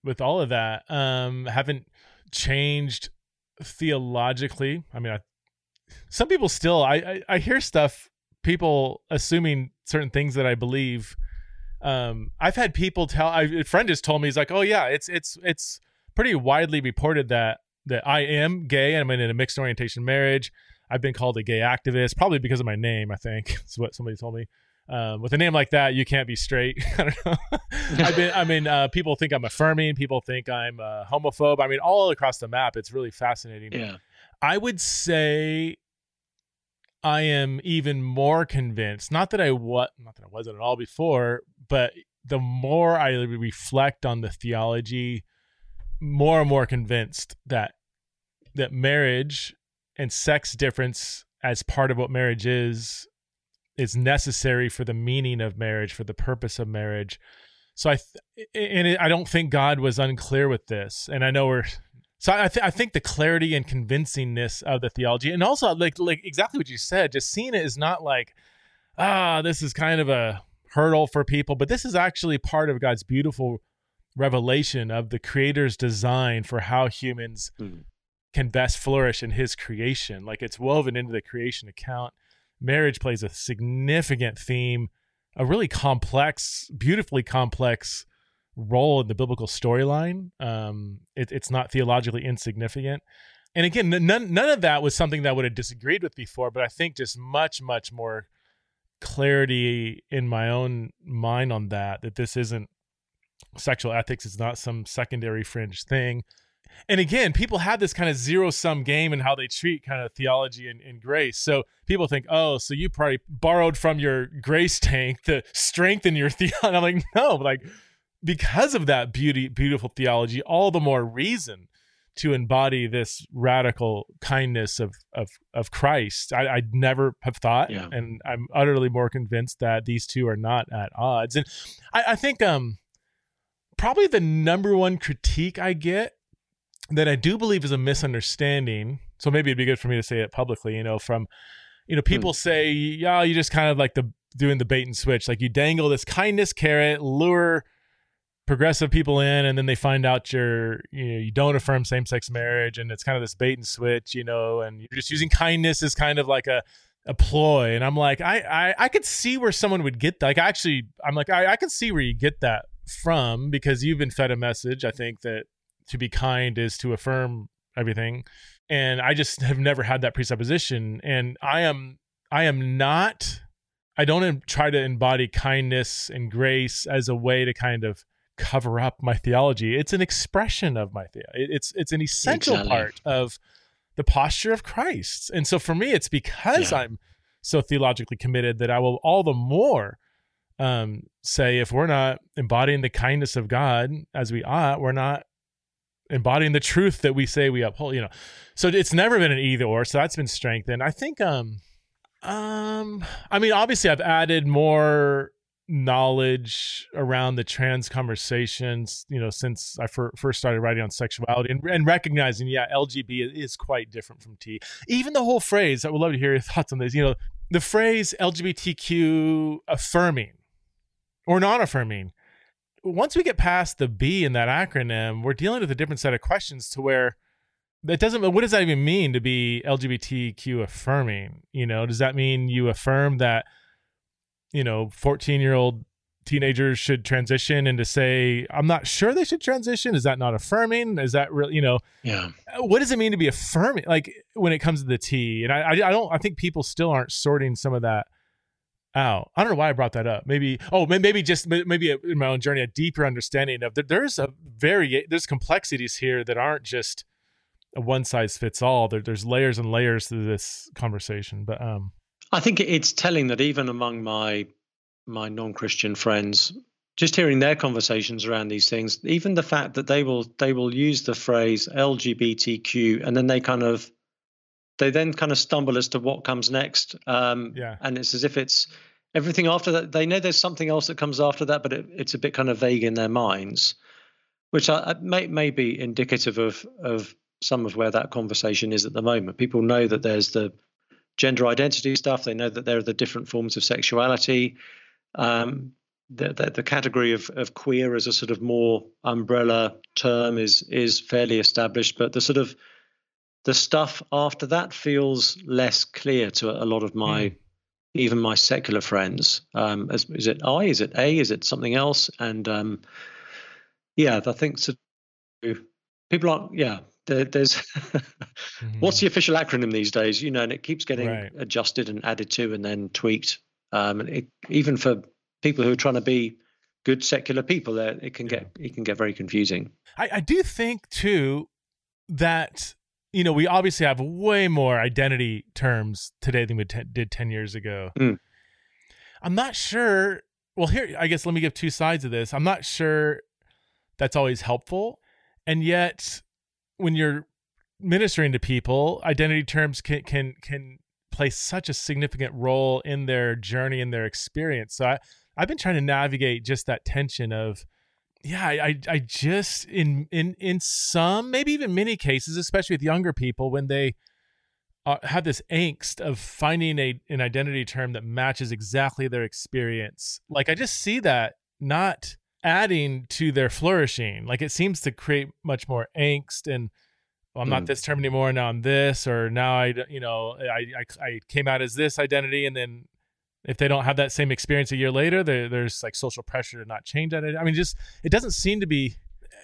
with all of that. Um, haven't changed theologically. I mean, I, some people still, I, I, I hear stuff, people assuming certain things that I believe. Um, I've had people tell, I, a friend just told me, he's like, oh yeah, it's, it's, it's pretty widely reported that, that I am gay and I'm in a mixed orientation marriage. I've been called a gay activist, probably because of my name, I think. That's what somebody told me. Um, with a name like that, you can't be straight. I don't know. I've been, I mean, uh, people think I'm affirming. People think I'm a homophobe. I mean, all across the map, it's really fascinating. Yeah. I would say I am even more convinced, not that I what, not that I wasn't at all before, but the more I reflect on the theology, more and more convinced that that marriage and sex difference as part of what marriage is, is necessary for the meaning of marriage, for the purpose of marriage. So I, th- and it, I don't think God was unclear with this. And I know we're, so I, th- I think the clarity and convincingness of the theology, and also like, like exactly what you said, just seeing it is not like, ah, this is kind of a hurdle for people, but this is actually part of God's beautiful revelation of the Creator's design for how humans mm. can best flourish in his creation. Like it's woven into the creation account. Marriage plays a significant theme, a really complex, beautifully complex role in the biblical storyline. Um, it, it's not theologically insignificant. And again, none, none of that was something that I would have disagreed with before, but I think just much, much more clarity in my own mind on that, that this isn't sexual ethics. It's not some secondary fringe thing. And again, people have this kind of zero-sum game in how they treat kind of theology and, and grace. So people think, oh, so you probably borrowed from your grace tank to strengthen your theology. And I'm like, no, like because of that beauty, beautiful theology, all the more reason to embody this radical kindness of of of Christ. I, I'd never have thought, yeah. And I'm utterly more convinced that these two are not at odds. And I, I think um, probably the number one critique I get that I do believe is a misunderstanding. So maybe it'd be good for me to say it publicly, you know, from, you know, people hmm. say, yeah, you just kind of like the doing the bait and switch. Like you dangle this kindness carrot, lure progressive people in, and then they find out you're, you know, you don't affirm same-sex marriage, and it's kind of this bait and switch, you know, and you're just using kindness as kind of like a, a ploy. And I'm like, I, I, I could see where someone would get that. Like actually, I'm like, I, I can see where you get that from, because you've been fed a message, I think, that to be kind is to affirm everything. And I just have never had that presupposition. And I am, I am not, I don't try to embody kindness and grace as a way to kind of cover up my theology. It's an expression of my theology. It's, it's an essential exactly. part of the posture of Christ. And so for me, it's because yeah. I'm so theologically committed that I will all the more um, say, if we're not embodying the kindness of God as we ought, we're not embodying the truth that we say we uphold, you know. So it's never been an either or. So that's been strengthened. I think, um, um, I mean, obviously I've added more knowledge around the trans conversations, you know, since I fir- first started writing on sexuality, and, and recognizing, yeah, L G B is quite different from T. Even the whole phrase, I would love to hear your thoughts on this, you know, the phrase L G B T Q affirming or non-affirming. Once we get past the B in that acronym, we're dealing with a different set of questions to where that doesn't, what does that even mean to be L G B T Q affirming? You know, does that mean you affirm that, you know, fourteen year old teenagers should transition, and to say, I'm not sure they should transition? Is that not affirming? Is that really, you know, yeah. What does it mean to be affirming? Like when it comes to the T, and I, I, I don't, I think people still aren't sorting some of that out. I don't know why I brought that up. Maybe, oh, maybe just maybe in my own journey, a deeper understanding of that. There's a very, there's complexities here that aren't just a one size fits all. There, there's layers and layers to this conversation. But um, I think it's telling that even among my my non-Christian friends, just hearing their conversations around these things, even the fact that they will they will use the phrase L G B T Q, and then they kind of they then kind of stumble as to what comes next. Um, yeah. And it's as if it's everything after that. They know there's something else that comes after that, but it, it's a bit kind of vague in their minds, which I, I may, may be indicative of, of some of where that conversation is at the moment. People know that there's the gender identity stuff. They know that there are the different forms of sexuality. Um, the, the, the category of, of queer as a sort of more umbrella term is is fairly established, but the sort of the stuff after that feels less clear to a lot of my mm. even my secular friends. Um, is, is it I? Is it A? Is it something else? And um, yeah, I think so. People aren't. Yeah, there, there's. mm-hmm. What's the official acronym these days? You know, and it keeps getting right. adjusted and added to, and then tweaked. Um, and it, even for people who are trying to be good secular people, uh, it can yeah. get it can get very confusing. I, I do think too that you know we obviously have way more identity terms today than we t- did ten years ago. Mm. I'm not sure. Well, here I guess let me give two sides of this. I'm not sure that's always helpful, and yet when you're ministering to people, identity terms can can can play such a significant role in their journey and their experience. So I, I've been trying to navigate just that tension of, yeah, I, I just in in in some, maybe even many cases, especially with younger people, when they uh, have this angst of finding a an identity term that matches exactly their experience. Like I just see that not adding to their flourishing. Like it seems to create much more angst and, well, I'm not this term anymore. Now I'm this, or now I, you know, I, I, I came out as this identity. And then if they don't have that same experience a year later, there, there's like social pressure to not change that. I mean, just, it doesn't seem to be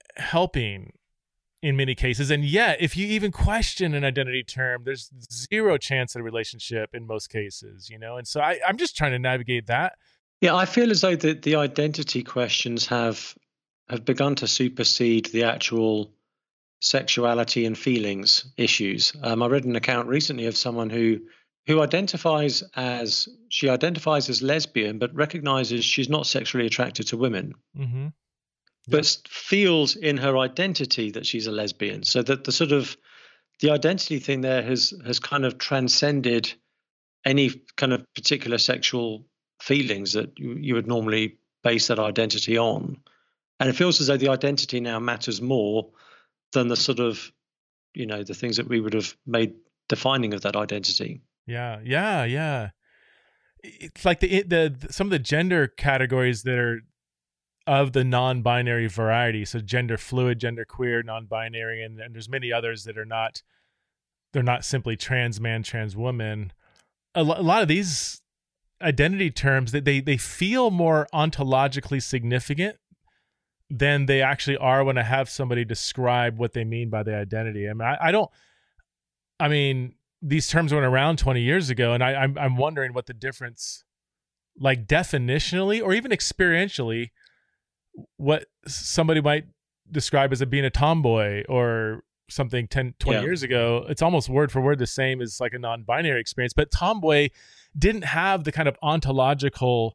helping in many cases. And yet, if you even question an identity term, there's zero chance at a relationship in most cases, you know? And so I, I'm just trying to navigate that. Yeah. I feel as though the, the identity questions have, have begun to supersede the actual sexuality and feelings issues. Um, I read an account recently of someone who who identifies as she identifies as lesbian, but recognizes she's not sexually attracted to women, mm-hmm. yep. but feels in her identity that she's a lesbian. So that the sort of the identity thing there has has kind of transcended any kind of particular sexual feelings that you, you would normally base that identity on, and it feels as though the identity now matters more than the sort of, you know, the things that we would have made defining of that identity. Yeah, yeah, yeah. It's like the the some of the gender categories that are of the non-binary variety. So gender fluid, gender queer, non-binary, and, and there's many others that are not. They're not simply trans man, trans woman. A, lo- a lot of these identity terms that they they feel more ontologically significant than they actually are when I have somebody describe what they mean by the identity. I mean, I, I don't, I mean, these terms went around twenty years ago, and I, I'm, I'm wondering what the difference, like definitionally or even experientially, what somebody might describe as a, being a tomboy or something ten, twenty yeah. years ago. It's almost word for word the same as like a non-binary experience, but tomboy didn't have the kind of ontological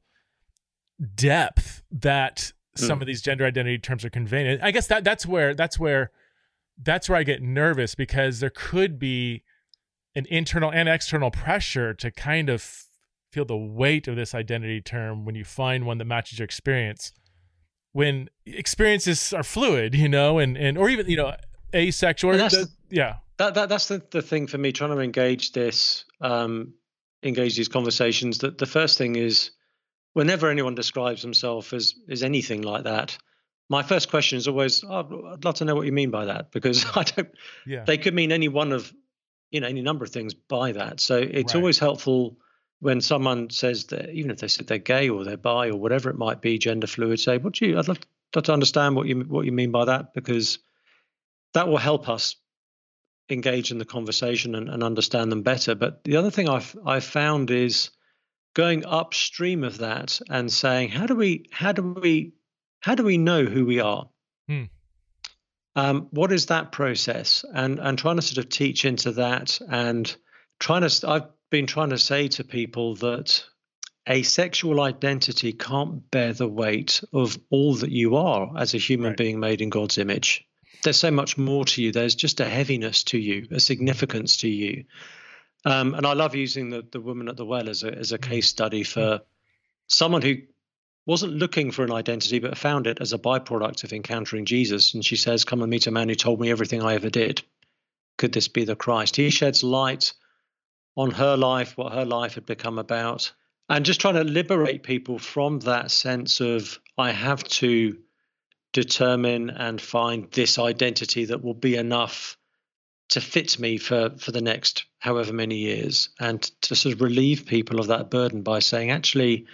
depth that some of these gender identity terms are conveying. And I guess that that's where that's where that's where I get nervous, because there could be an internal and external pressure to kind of feel the weight of this identity term when you find one that matches your experience. When experiences are fluid, you know, and and or even, you know, asexual. Or the, yeah. That that that's the, the thing for me trying to engage this um engage these conversations. That the first thing is, whenever anyone describes themselves as, as anything like that, my first question is always, oh, I'd love to know what you mean by that, because I don't, yeah. they could mean any one of, you know, any number of things by that. So it's right. always helpful when someone says that, even if they said they're gay or they're bi or whatever it might be, gender fluid, say, what do you, I'd love to, love to understand what you, what you mean by that, because that will help us engage in the conversation and, and understand them better. But the other thing I've, I've found is going upstream of that and saying, how do we, how do we, how do we know who we are? Hmm. Um, what is that process? And and trying to sort of teach into that, and trying to, I've been trying to say to people that a sexual identity can't bear the weight of all that you are as a human right. being made in God's image. There's so much more to you. There's just a heaviness to you, a significance to you. Um, and I love using the, the woman at the well as a, as a case study for someone who wasn't looking for an identity, but found it as a byproduct of encountering Jesus. And she says, come and meet a man who told me everything I ever did. Could this be the Christ? He sheds light on her life, what her life had become about. and just trying to liberate people from that sense of I have to determine and find this identity that will be enough to fit me for for the next however many years, and to sort of relieve people of that burden by saying, actually,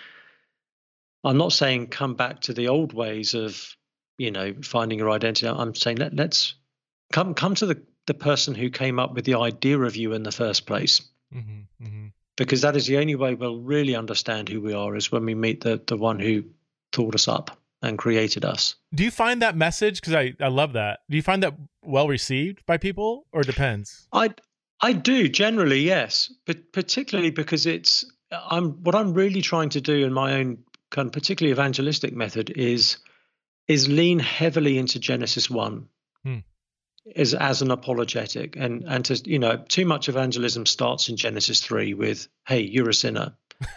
I'm not saying come back to the old ways of, you know, finding your identity. I'm saying let, let's come come to the the person who came up with the idea of you in the first place. Mm-hmm, mm-hmm. Because that is the only way we'll really understand who we are, is when we meet the the one who thought us up and created us. Do you find that message, because I, I love that, do you find that well received by people, or depends? I I do generally, yes, but particularly because it's I'm what I'm really trying to do in my own kind of particularly evangelistic method is is lean heavily into Genesis one. Hmm. As as an apologetic, and and to, you know, too much evangelism starts in Genesis three with, hey, you're a sinner.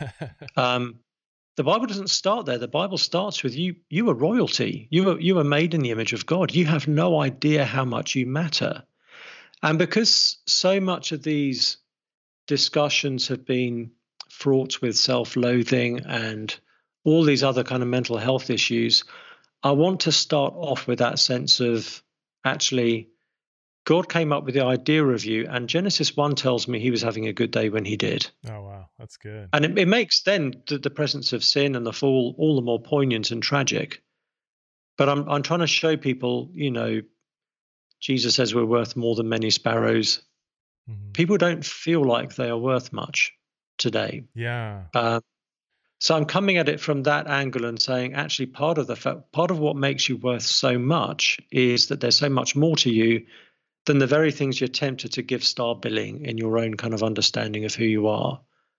um, the Bible doesn't start there. The Bible starts with you. You are royalty. You were you were made in the image of God. You have no idea how much you matter. And because so much of these discussions have been fraught with self-loathing and all these other kind of mental health issues, I want to start off with that sense of, actually, God came up with the idea of you, and Genesis one tells me he was having a good day when he did. Oh, wow. That's good. And it, it makes then the, the presence of sin and the fall all the more poignant and tragic. But I'm I'm trying to show people, you know, Jesus says we're worth more than many sparrows. Mm-hmm. People don't feel like they are worth much today. Yeah. Uh, so I'm coming at it from that angle and saying, actually, part of the part of what makes you worth so much is that there's so much more to you than the very things you're tempted to give star billing in your own kind of understanding of who you are.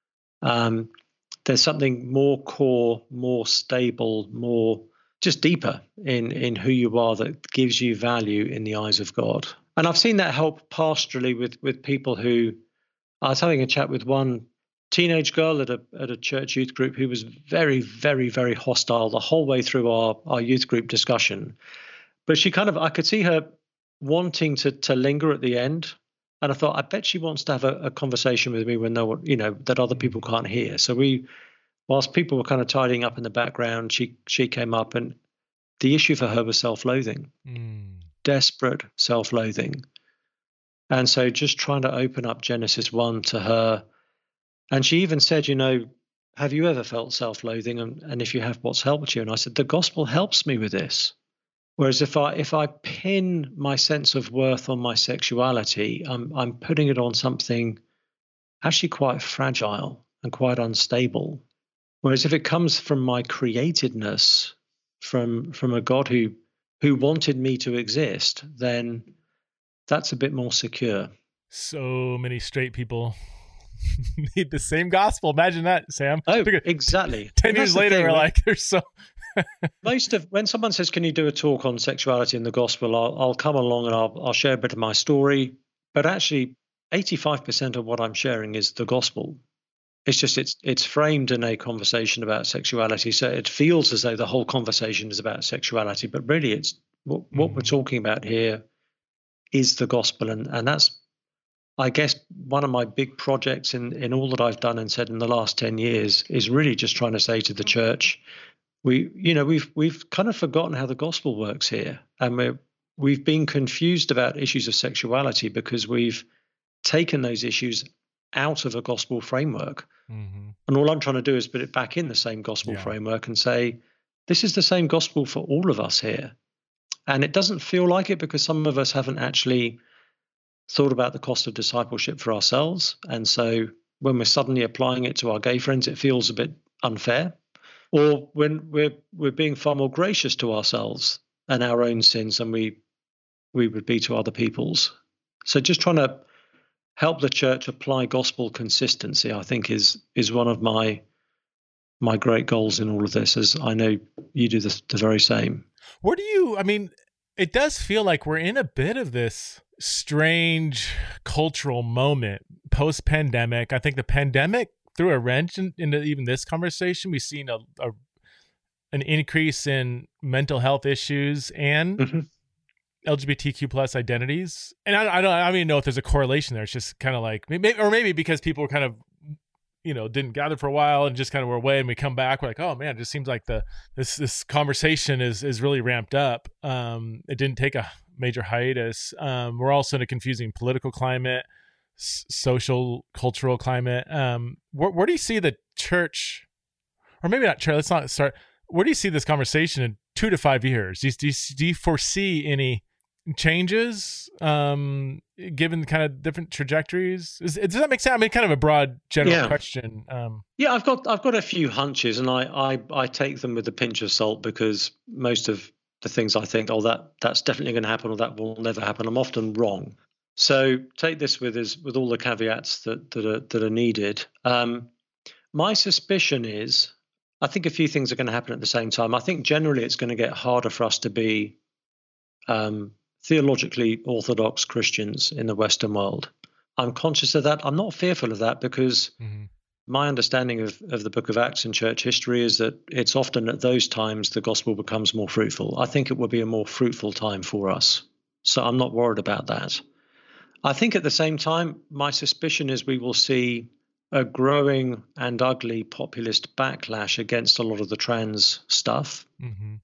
Um, there's something more core, more stable, more just deeper in, in who you are that gives you value in the eyes of God. And I've seen that help pastorally with, with people who, I was having a chat with one teenage girl at a at a church youth group who was very, very, very hostile the whole way through our, our youth group discussion. But she kind of, I could see her wanting to to linger at the end, and I thought, I bet she wants to have a, a conversation with me when no one, you know, that other people can't hear. So we, whilst people were kind of tidying up in the background, she she came up, and the issue for her was self-loathing, mm. desperate self-loathing, and so just trying to open up Genesis one to her, and she even said, you know, have you ever felt self-loathing, and, and if you have, what's helped you? And I said, the gospel helps me with this. Whereas if I if I pin my sense of worth on my sexuality, I'm I'm putting it on something actually quite fragile and quite unstable. Whereas if it comes from my createdness, from from a God who who wanted me to exist, then that's a bit more secure. So many straight people need the same gospel. Imagine that, Sam. Oh, exactly. Ten years later, we're like, there's so. Most of when someone says, "Can you do a talk on sexuality in the gospel?" I'll, I'll come along and I'll, I'll share a bit of my story. But actually, eighty-five percent of what I'm sharing is the gospel. It's just it's it's framed in a conversation about sexuality, so it feels as though the whole conversation is about sexuality. But really, it's what, mm. what we're talking about here is the gospel, and and that's, I guess, one of my big projects in in all that I've done and said in the last ten years is really just trying to say to the church, We, you know, we've we've kind of forgotten how the gospel works here, and we're we've been confused about issues of sexuality because we've taken those issues out of a gospel framework. Mm-hmm. And all I'm trying to do is put it back in the same gospel yeah. framework and say, this is the same gospel for all of us here. And it doesn't feel like it because some of us haven't actually thought about the cost of discipleship for ourselves, and so when we're suddenly applying it to our gay friends, it feels a bit unfair. Or when we're we're being far more gracious to ourselves and our own sins than we we would be to other people's. So just trying to help the church apply gospel consistency, I think, is is one of my my great goals in all of this, as I know you do the, the very same. Where do you, I mean, it does feel like we're in a bit of this strange cultural moment post-pandemic. I think the pandemic threw a wrench in, into even this conversation. We've seen a, a an increase in mental health issues and mm-hmm. L G B T Q plus identities. And I, I don't I don't even know if there's a correlation there. It's just kind of like, maybe, or maybe because people were kind of you know, didn't gather for a while and just kind of were away, and we come back, we're like, oh man, it just seems like the this this conversation is is really ramped up. Um, it didn't take a major hiatus. Um, we're also in a confusing political climate, s- social, cultural climate. Um, where, where do you see the church, or maybe not church, let's not start, where do you see this conversation in two to five years? Do you, do you, do you foresee any changes, um, given kind of different trajectories? Is, does that make sense? I mean, kind of a broad general Yeah. question. Um, Yeah, I've got I've got a few hunches, and I, I I take them with a pinch of salt, because most of the things I think, oh, that that's definitely going to happen, or that will never happen, I'm often wrong. So take this with is with all the caveats that that are that are needed. Um, my suspicion is, I think a few things are going to happen at the same time. I think generally it's going to get harder for us to be um, theologically orthodox Christians in the Western world. I'm conscious of that. I'm not fearful of that, because mm-hmm. my understanding of, of the book of Acts and church history is that it's often at those times the gospel becomes more fruitful. I think it will be a more fruitful time for us. So I'm not worried about that. I think at the same time, my suspicion is we will see a growing and ugly populist backlash against a lot of the trans stuff. Mm-hmm.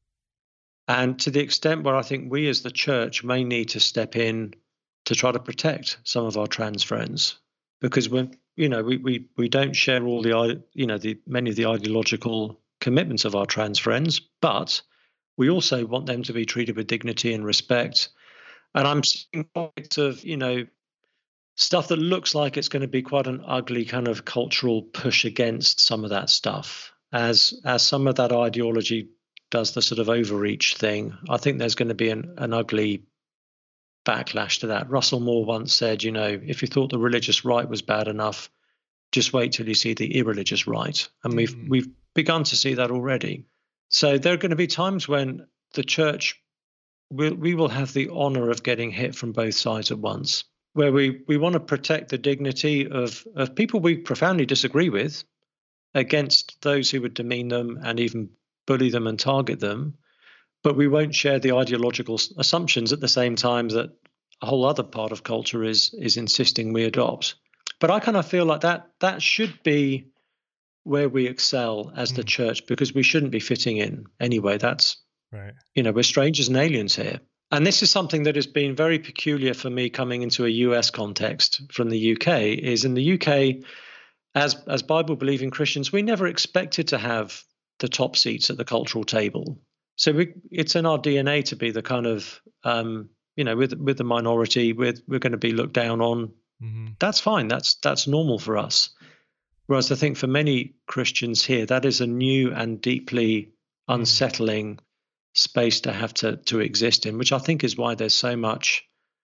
And to the extent where I think we as the church may need to step in to try to protect some of our trans friends, because when you know we we we don't share all the you know the many of the ideological commitments of our trans friends, but we also want them to be treated with dignity and respect. And I'm seeing pockets of you know stuff that looks like it's going to be quite an ugly kind of cultural push against some of that stuff, as as some of that ideology does the sort of overreach thing. I think there's going to be an, an ugly backlash to that. Russell Moore once said, you know, if you thought the religious right was bad enough, just wait till you see the irreligious right. And we've mm. we've begun to see that already. So there are going to be times when the church will we will have the honor of getting hit from both sides at once, where we we want to protect the dignity of of people we profoundly disagree with against those who would demean them and even bully them and target them, but we won't share the ideological assumptions at the same time that a whole other part of culture is is insisting we adopt. But I kind of feel like that that should be where we excel as the mm. church, because we shouldn't be fitting in anyway. That's right. You know, we're strangers and aliens here. And this is something that has been very peculiar for me coming into a U S context from the U K, is in the U K, as as Bible-believing Christians, we never expected to have the top seats at the cultural table. So we, it's in our D N A to be the kind of, um, you know, with with the minority, with, we're going to be looked down on. Mm-hmm. That's fine. That's that's normal for us. Whereas I think for many Christians here, that is a new and deeply unsettling mm-hmm. space to have to to exist in, which I think is why there's so much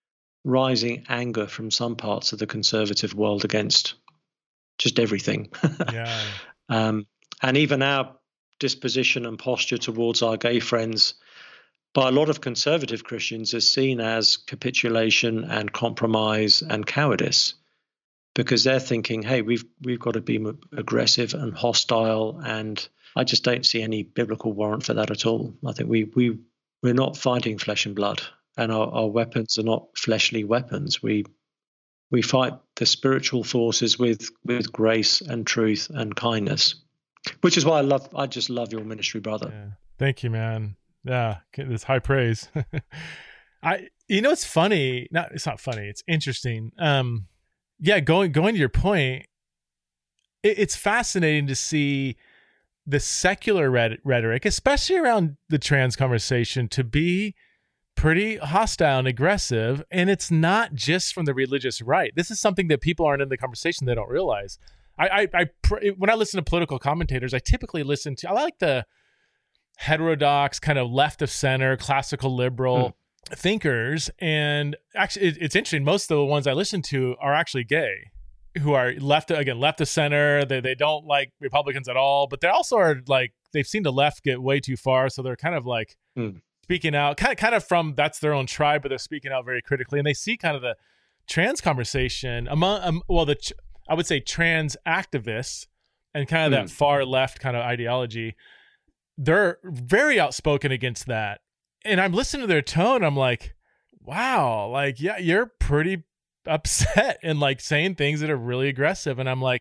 rising anger from some parts of the conservative world against just everything. Yeah. um, and even our disposition and posture towards our gay friends by a lot of conservative Christians is seen as capitulation and compromise and cowardice, because they're thinking, hey, we've we've got to be aggressive and hostile, and I just don't see any biblical warrant for that at all. I think we we we're not fighting flesh and blood, and our, our weapons are not fleshly weapons. We we fight the spiritual forces with with grace and truth and kindness. Which is why I love, I just love your ministry, brother. Yeah. Thank you, man. Yeah. It's high praise. I, you know, it's funny. Not, it's not funny. It's interesting. Um, yeah. Going, going to your point, it, it's fascinating to see the secular rhetoric, especially around the trans conversation, to be pretty hostile and aggressive. And it's not just from the religious right. This is something that people aren't in the conversation. They don't realize. I, I, I, when I listen to political commentators, I typically listen to, I like the heterodox kind of left of center, classical liberal mm. thinkers. And actually, it, it's interesting. Most of the ones I listen to are actually gay, who are left, again, left of center. They, they don't like Republicans at all, but they also are like, they've seen the left get way too far. So they're kind of like mm. speaking out, kind of, kind of from, that's their own tribe, but they're speaking out very critically. And they see kind of the trans conversation among, um, well, the, I would say trans activists and kind of mm. that far left kind of ideology, they're very outspoken against that. And I'm listening to their tone. I'm like, wow, like, yeah, you're pretty upset and like saying things that are really aggressive. And I'm like,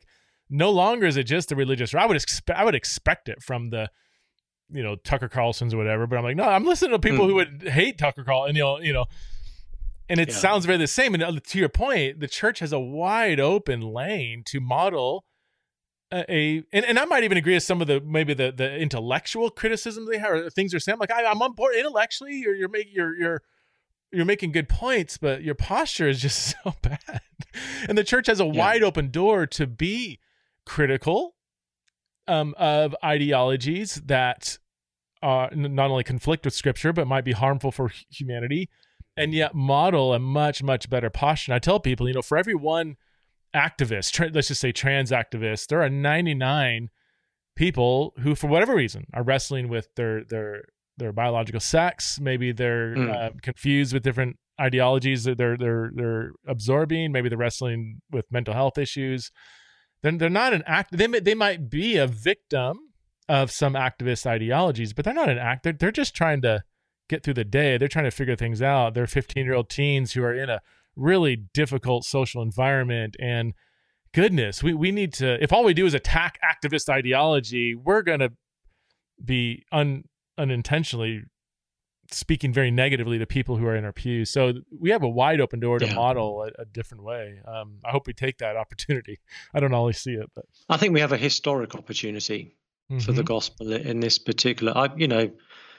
no longer is it just the religious. I would expect I would expect it from the, you know, Tucker Carlson's or whatever. But I'm like, no, I'm listening to people mm. who would hate Tucker Carlson, you know, you know, and it yeah. sounds very the same. And to your point, the church has a wide open lane to model a, a and, and I might even agree with some of the maybe the the intellectual criticism they have, or things they're saying. I'm like, I, I'm on board intellectually. You're you're making you're you're you're making good points, but your posture is just so bad. And the church has a yeah. wide open door to be critical um, of ideologies that uh, not only conflict with Scripture, but might be harmful for humanity, and yet model a much, much better posture. And I tell people, you know, for every one activist, tra- let's just say trans activist, there are ninety-nine people who, for whatever reason, are wrestling with their their their biological sex. Maybe they're mm. uh, confused with different ideologies that they're they're they're absorbing. Maybe they're wrestling with mental health issues. Then they're, they're not an act. They may, they might be a victim of some activist ideologies, but they're not an act. They're, they're just trying to get through the day. They're trying to figure things out. They're fifteen-year-old teens who are in a really difficult social environment. And goodness, we we need to. If all we do is attack activist ideology, we're gonna be un. unintentionally speaking very negatively to people who are in our pews. So we have a wide open door to yeah. model a, a different way. Um, I hope we take that opportunity. I don't always see it, but I think we have a historic opportunity mm-hmm. for the gospel in this particular. I, you know,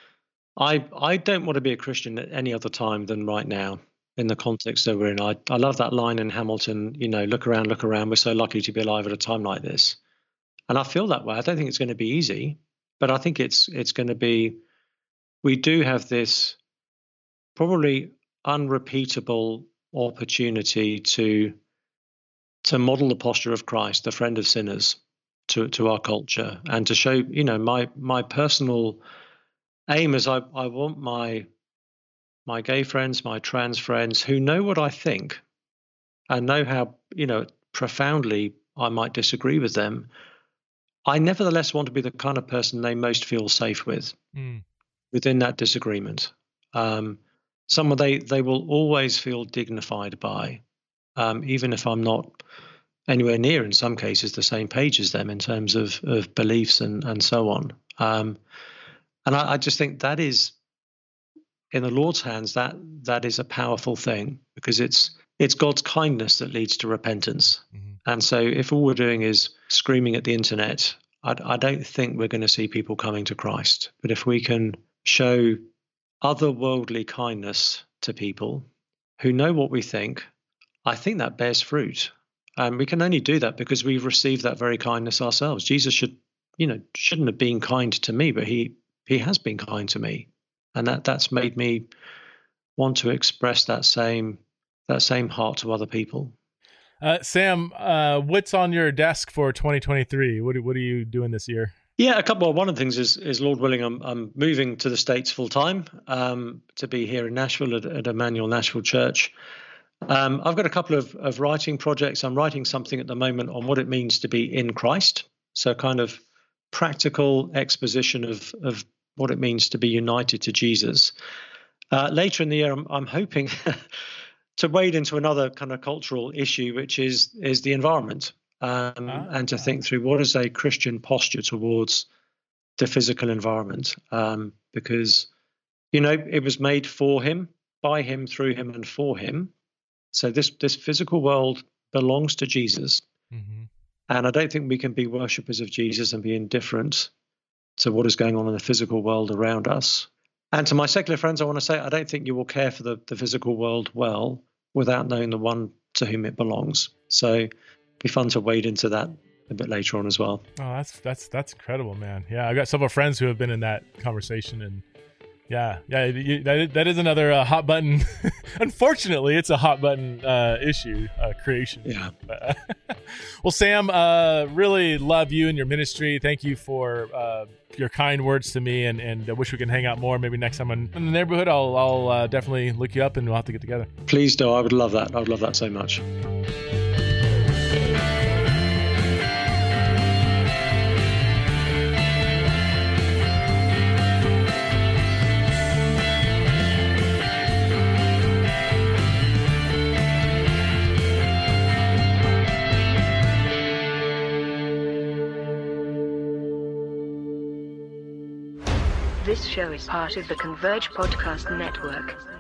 I I don't want to be a Christian at any other time than right now in the context that we're in. I I love that line in Hamilton. You know, look around, look around. We're so lucky to be alive at a time like this, and I feel that way. I don't think it's going to be easy. But I think it's it's going to be, we do have this probably unrepeatable opportunity to to model the posture of Christ, the friend of sinners, to to our culture, and to show, you know, my my personal aim is I I want my my gay friends, my trans friends who know what I think and know how, you know, profoundly I might disagree with them. I nevertheless want to be the kind of person they most feel safe with mm. within that disagreement. Um, someone they, they will always feel dignified by, um, even if I'm not anywhere near, in some cases, the same page as them in terms of, of beliefs and, and so on. Um, and I, I just think that is, in the Lord's hands, that that is a powerful thing, because it's it's God's kindness that leads to repentance. Mm-hmm. And so if all we're doing is screaming at the internet, I, I don't think we're going to see people coming to Christ. But if we can show otherworldly kindness to people who know what we think, I think that bears fruit. And we can only do that because we've received that very kindness ourselves. Jesus should, you know, shouldn't have been kind to me, but he he has been kind to me. And that that's made me want to express that same that same heart to other people. Uh, Sam, uh, what's on your desk for twenty twenty-three? What what are you doing this year? Yeah, a couple. One of the things is, is Lord willing, I'm I'm moving to the States full time um, to be here in Nashville at, at Emmanuel Nashville Church. Um, I've got a couple of, of writing projects. I'm writing something at the moment on what it means to be in Christ. So kind of practical exposition of of what it means to be united to Jesus. Uh, later in the year, I'm, I'm hoping to wade into another kind of cultural issue, which is is the environment, um, ah, and to think through what is a Christian posture towards the physical environment, um, because, you know, it was made for him, by him, through him, and for him. So this this physical world belongs to Jesus, mm-hmm. and I don't think we can be worshippers of Jesus and be indifferent to what is going on in the physical world around us. And to my secular friends, I want to say, I don't think you will care for the, the physical world well without knowing the one to whom it belongs. So it'd be fun to wade into that a bit later on as well. Oh, that's that's that's incredible, man. Yeah, I've got several friends who have been in that conversation, and yeah, yeah, you, that that is another uh, hot button. Unfortunately, it's a hot button uh, issue, uh, creation. Yeah. Well, Sam, uh, really love you and your ministry. Thank you for uh, your kind words to me, and, and I wish we can hang out more. Maybe next time I'm in the neighborhood, I'll I'll uh, definitely look you up, and we'll have to get together. Please do. I would love that. I would love that so much. This show is part of the Converge Podcast Network.